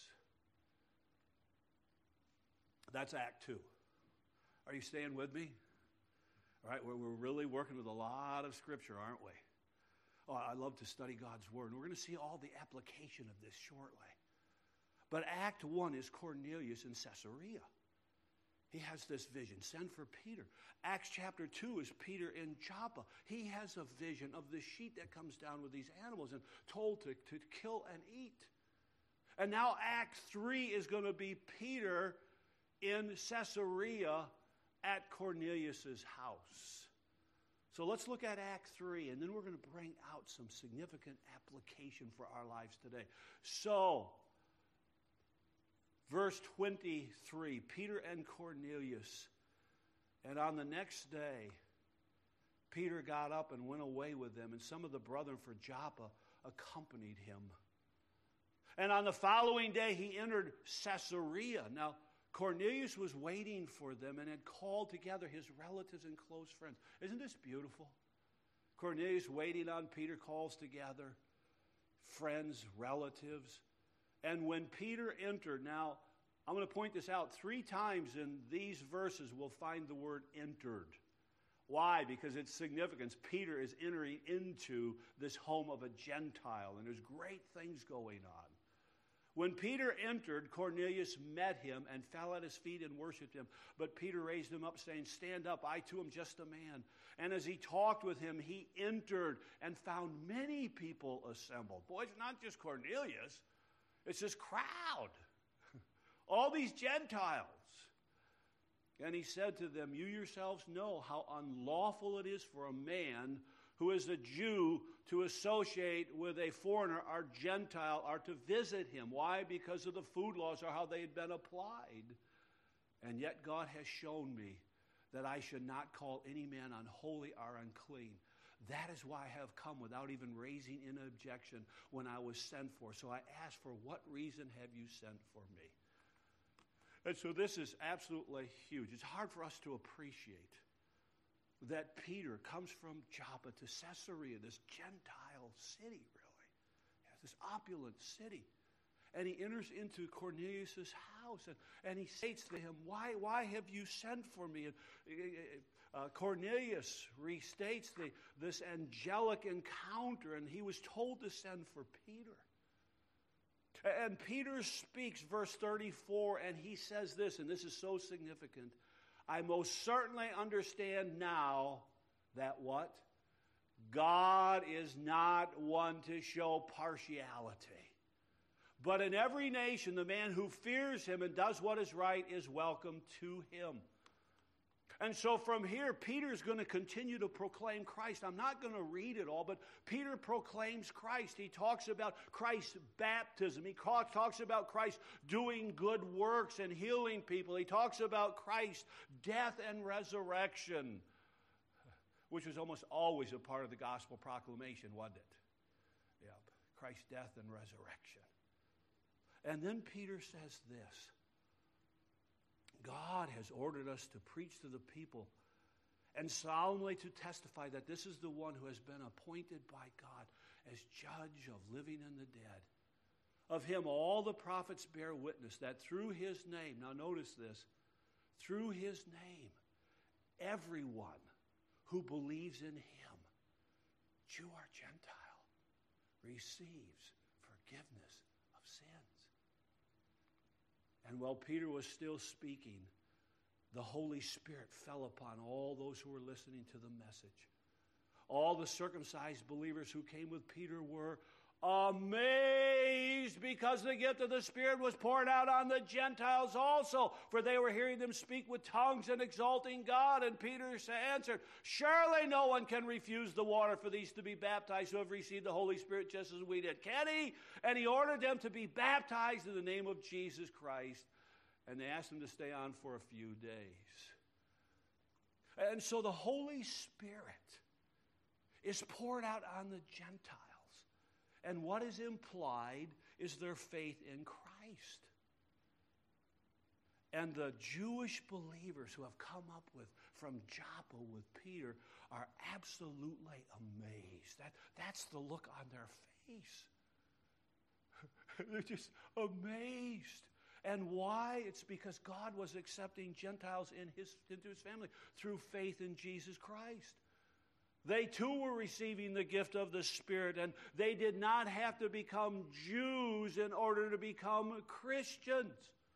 That's Act 2. Are you staying with me? All right, we're really working with a lot of Scripture, aren't we? Oh, I love to study God's Word, and we're going to see all the application of this shortly. But Act 1 is Cornelius in Caesarea. He has this vision. Send for Peter. Acts chapter 2 is Peter in Joppa. He has a vision of the sheet that comes down with these animals and told to kill and eat. And now Act 3 is going to be Peter in Caesarea at Cornelius' house. So let's look at Act 3, and then we're going to bring out some significant application for our lives today. So, verse 23, Peter and Cornelius. And on the next day, Peter got up and went away with them, and some of the brethren for Joppa accompanied him. And on the following day, he entered Caesarea. Now, Cornelius was waiting for them and had called together his relatives and close friends. Isn't this beautiful? Cornelius waiting on Peter, calls together friends, relatives. And when Peter entered, now I'm going to point this out, 3 times in these verses we'll find the word entered. Why? Because it's significance. Peter is entering into this home of a Gentile, and there's great things going on. When Peter entered, Cornelius met him and fell at his feet and worshipped him. But Peter raised him up, saying, "Stand up, I too am just a man." And as he talked with him, he entered and found many people assembled. Boy, it's not just Cornelius. It's this crowd. All these Gentiles. And he said to them, "You yourselves know how unlawful it is for a man who is a Jew to associate with a foreigner or Gentile or to visit him." Why? Because of the food laws or how they had been applied. "And yet God has shown me that I should not call any man unholy or unclean. That is why I have come without even raising an objection when I was sent for. So I asked, for what reason have you sent for me?" And so this is absolutely huge. It's hard for us to appreciate that Peter comes from Joppa to Caesarea, this Gentile city, really. This opulent city. And he enters into Cornelius' house, and he states to him, why have you sent for me? And Cornelius restates this angelic encounter, and he was told to send for Peter. And Peter speaks, verse 34, and he says this, and this is so significant. I most certainly understand now that what? God is not one to show partiality. But in every nation, the man who fears him and does what is right is welcome to him. And so from here, Peter's going to continue to proclaim Christ. I'm not going to read it all, but Peter proclaims Christ. He talks about Christ's baptism. He talks about Christ doing good works and healing people. He talks about Christ's death and resurrection, which was almost always a part of the gospel proclamation, wasn't it? Yep, Christ's death and resurrection. And then Peter says this: God has ordered us to preach to the people and solemnly to testify that this is the one who has been appointed by God as judge of living and the dead. Of him all the prophets bear witness that through his name, now notice this, through his name, everyone who believes in him, Jew or Gentile, receives forgiveness of sins. And while Peter was still speaking, the Holy Spirit fell upon all those who were listening to the message. All the circumcised believers who came with Peter were amazed because the gift of the Spirit was poured out on the Gentiles also, for they were hearing them speak with tongues and exalting God. And Peter answered, surely no one can refuse the water for these to be baptized who have received the Holy Spirit just as we did. Can he? And he ordered them to be baptized in the name of Jesus Christ. And they asked him to stay on for a few days. And so the Holy Spirit is poured out on the Gentiles. And what is implied is their faith in Christ. And the Jewish believers who have come up from Joppa with Peter are absolutely amazed. That's the look on their face. They're just amazed. And why? It's because God was accepting Gentiles into his family through faith in Jesus Christ. They too were receiving the gift of the Spirit, and they did not have to become Jews in order to become Christians.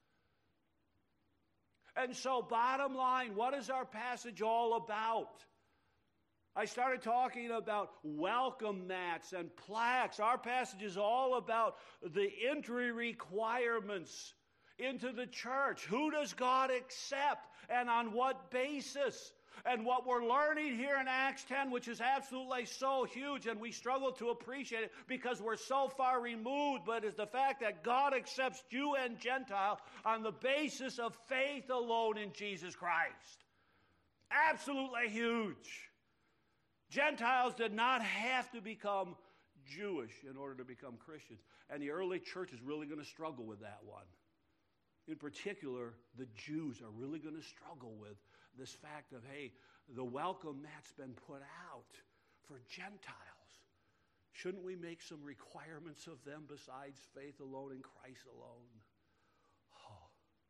And so, bottom line, what is our passage all about? I started talking about welcome mats and plaques. Our passage is all about the entry requirements into the church. Who does God accept, and on what basis? And what we're learning here in Acts 10, which is absolutely so huge, and we struggle to appreciate it because we're so far removed, but is the fact that God accepts Jew and Gentile on the basis of faith alone in Jesus Christ. Absolutely huge. Gentiles did not have to become Jewish in order to become Christians. And the early church is really going to struggle with that one. In particular, the Jews are really going to struggle with this fact of, hey, the welcome mat's been put out for Gentiles. Shouldn't we make some requirements of them besides faith alone in Christ alone? Oh.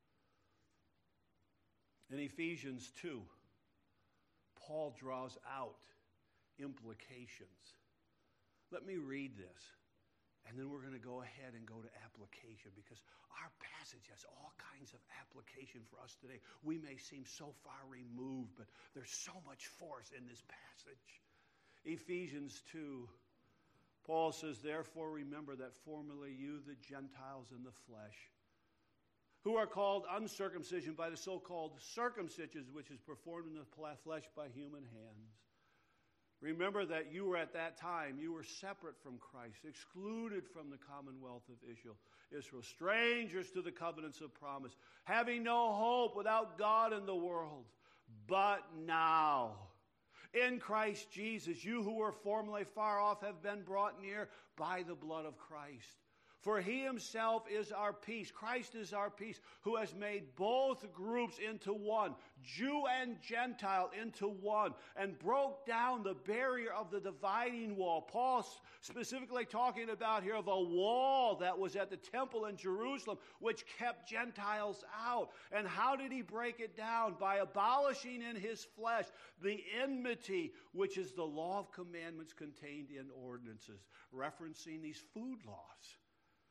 In Ephesians 2, Paul draws out implications. Let me read this. And then we're going to go ahead and go to application, because our passage has all kinds of application for us today. We may seem so far removed, but there's so much force in this passage. Ephesians 2, Paul says, therefore remember that formerly you, the Gentiles in the flesh, who are called uncircumcision by the so-called circumcision, which is performed in the flesh by human hands. Remember that you were at that time, you were separate from Christ, excluded from the commonwealth of Israel, strangers to the covenants of promise, having no hope, without God in the world. But now, in Christ Jesus, you who were formerly far off have been brought near by the blood of Christ. For he himself is our peace. Christ is our peace, who has made both groups into one, Jew and Gentile into one, and broke down the barrier of the dividing wall. Paul specifically talking about here the wall that was at the temple in Jerusalem, which kept Gentiles out. And how did he break it down? By abolishing in his flesh the enmity, which is the law of commandments contained in ordinances, referencing these food laws.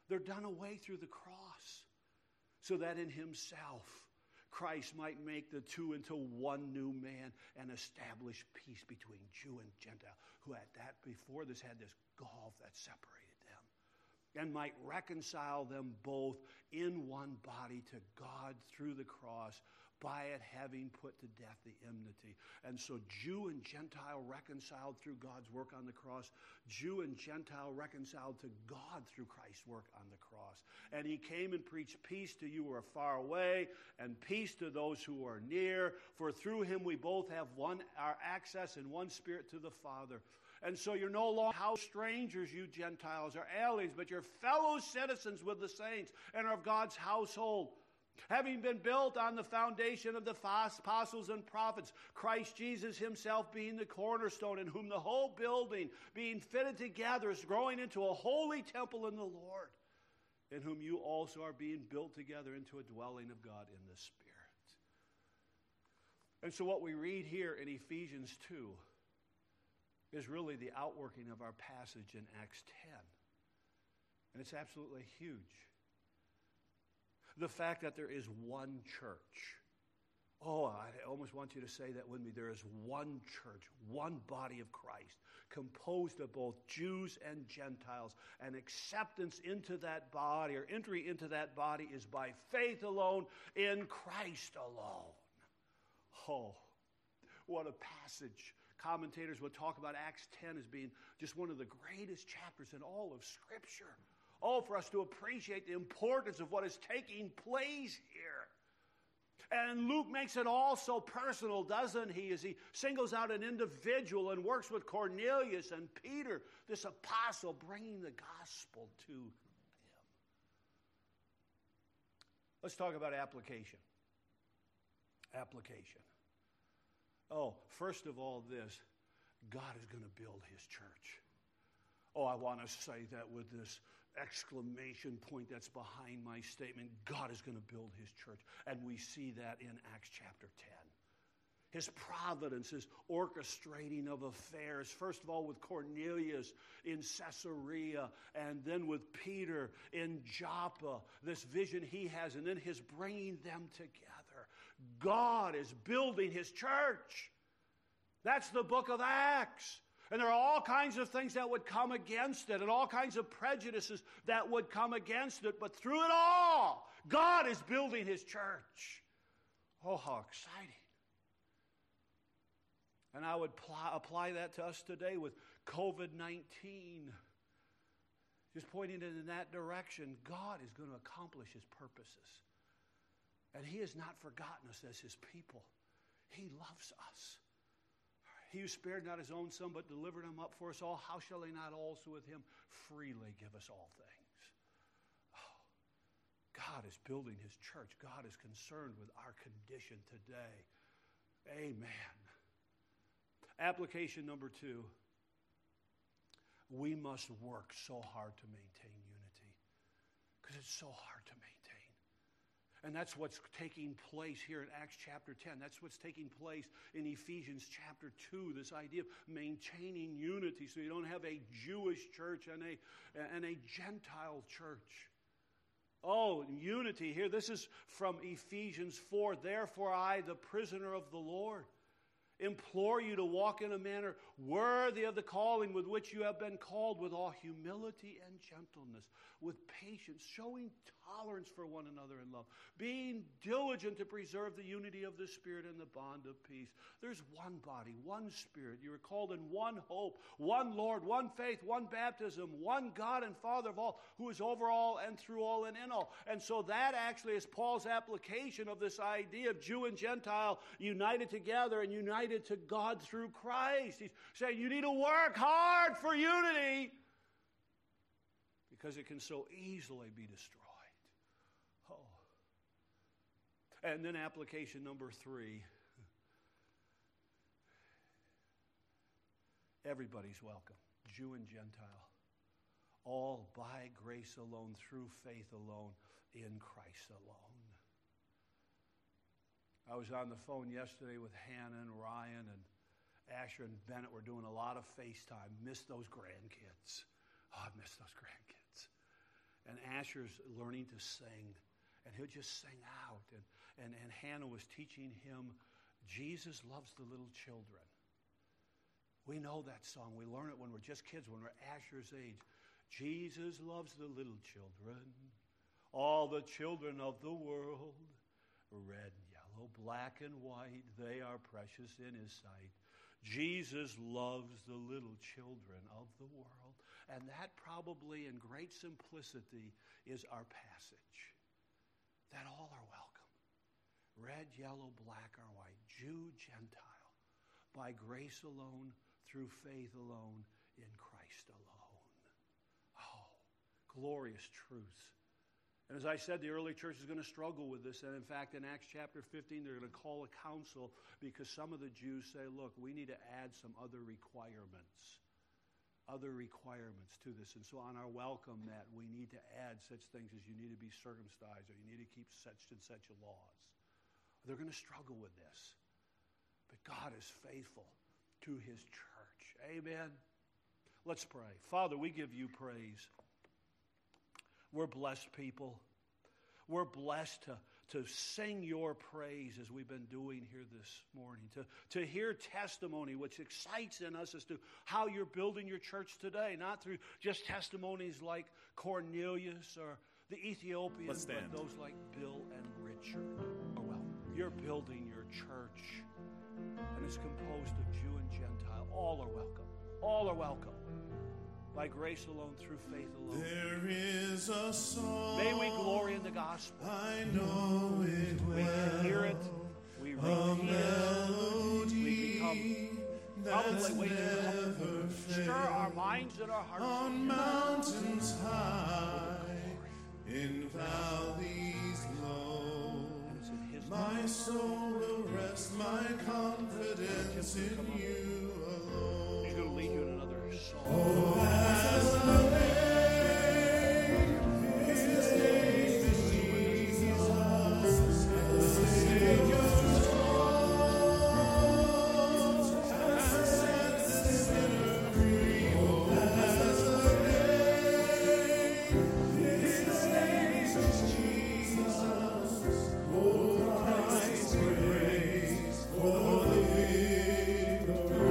They're done away through the cross, so that in himself Christ might make the two into one new man and establish peace between Jew and Gentile, who at that before this had this gulf that separated them, and might reconcile them both in one body to God through the cross, by it having put to death the enmity. And so Jew and Gentile reconciled through God's work on the cross. Jew and Gentile reconciled to God through Christ's work on the cross. And he came and preached peace to you who are far away, and peace to those who are near. For through him we both have our access in one Spirit to the Father. And so you're no longer house strangers, you Gentiles, or aliens, but you're fellow citizens with the saints and are of God's household, having been built on the foundation of the apostles and prophets, Christ Jesus himself being the cornerstone, in whom the whole building, being fitted together, is growing into a holy temple in the Lord, in whom you also are being built together into a dwelling of God in the Spirit. And so what we read here in Ephesians 2 is really the outworking of our passage in Acts 10. And it's absolutely huge. The fact that there is one church. Oh, I almost want you to say that with me. There is one church, one body of Christ, composed of both Jews and Gentiles. And acceptance into that body, or entry into that body, is by faith alone, in Christ alone. Oh, what a passage. Commentators would talk about Acts 10 as being just one of the greatest chapters in all of Scripture. Oh, for us to appreciate the importance of what is taking place here. And Luke makes it all so personal, doesn't he, as he singles out an individual and works with Cornelius and Peter, this apostle, bringing the gospel to him. Let's talk about application. Application. Oh, first of all, this, God is going to build his church. Oh, I want to say that with this exclamation point that's behind my statement. God is going to build his church. And we see that in Acts chapter 10. His providence, his orchestrating of affairs, first of all with Cornelius in Caesarea, and then with Peter in Joppa, this vision he has, and then his bringing them together. God is building his church. That's the book of Acts. And there are all kinds of things that would come against it, and all kinds of prejudices that would come against it. But through it all, God is building his church. Oh, how exciting. And I would apply that to us today with COVID-19. Just pointing it in that direction. God is going to accomplish his purposes. And he has not forgotten us as his people. He loves us. He who spared not his own son, but delivered him up for us all, how shall he not also with him freely give us all things? Oh, God is building his church. God is concerned with our condition today. Amen. Application number 2. We must work so hard to maintain unity, because it's so hard to maintain. And that's what's taking place here in Acts chapter 10. That's what's taking place in Ephesians chapter 2, this idea of maintaining unity so you don't have a Jewish church and a Gentile church. Oh, unity here. This is from Ephesians 4. Therefore I, the prisoner of the Lord, implore you to walk in a manner worthy of the calling with which you have been called, with all humility and gentleness, with patience, showing tolerance for one another in love, being diligent to preserve the unity of the Spirit in the bond of peace. There's one body, one Spirit. You are called in one hope, one Lord, one faith, one baptism, one God and Father of all, who is over all and through all and in all. And so that actually is Paul's application of this idea of Jew and Gentile united together and united to God through Christ. He's saying you need to work hard for unity, because it can so easily be destroyed. Oh. And then application number 3. Everybody's welcome, Jew and Gentile. All by grace alone, through faith alone, in Christ alone. I was on the phone yesterday with Hannah and Ryan, and Asher and Bennett were doing a lot of FaceTime. Missed those grandkids. Oh, I miss those grandkids. And Asher's learning to sing, and he'll just sing out. And Hannah was teaching him, Jesus loves the little children. We know that song. We learn it when we're just kids, when we're Asher's age. Jesus loves the little children, all the children of the world. Red, yellow, black, and white, they are precious in his sight. Jesus loves the little children of the world. And that probably in great simplicity is our passage. That all are welcome. Red, yellow, black, or white, Jew, Gentile, by grace alone, through faith alone, in Christ alone. Oh, glorious truths. And as I said, the early church is going to struggle with this. And in fact, in Acts chapter 15, they're going to call a council because some of the Jews say, look, we need to add some other requirements to this. And so on our welcome mat, we need to add such things as you need to be circumcised or you need to keep such and such laws. They're going to struggle with this. But God is faithful to his church. Amen. Let's pray. Father, we give you praise. We're blessed people. We're blessed to sing your praise as we've been doing here this morning, to hear testimony which excites in us as to how you're building your church today, not through just testimonies like Cornelius or the Ethiopians, but those like Bill and Richard. Oh, well, you're building your church, and it's composed of Jew and Gentile. All are welcome. All are welcome. By grace alone, through faith alone. There is a song. May we glory in the gospel. I know it well. We can hear it. We repeat it. We become probably waiting to stir our minds and our hearts. On mountains high, in valleys low, my soul will rest, my confidence in you alone. He's going to lead you in another song. Oh, as the name, his name is Jesus, the Savior's cross has set the sinner free. Oh, as the name, his name is Jesus. Oh, Christ's grace for the victory.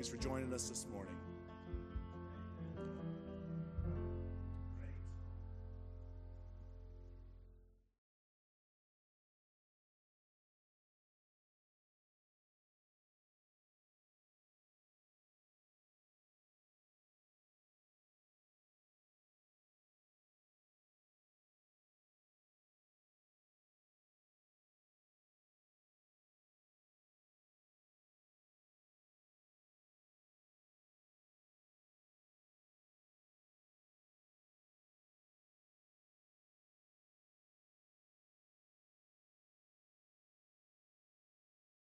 Thanks for joining us this morning.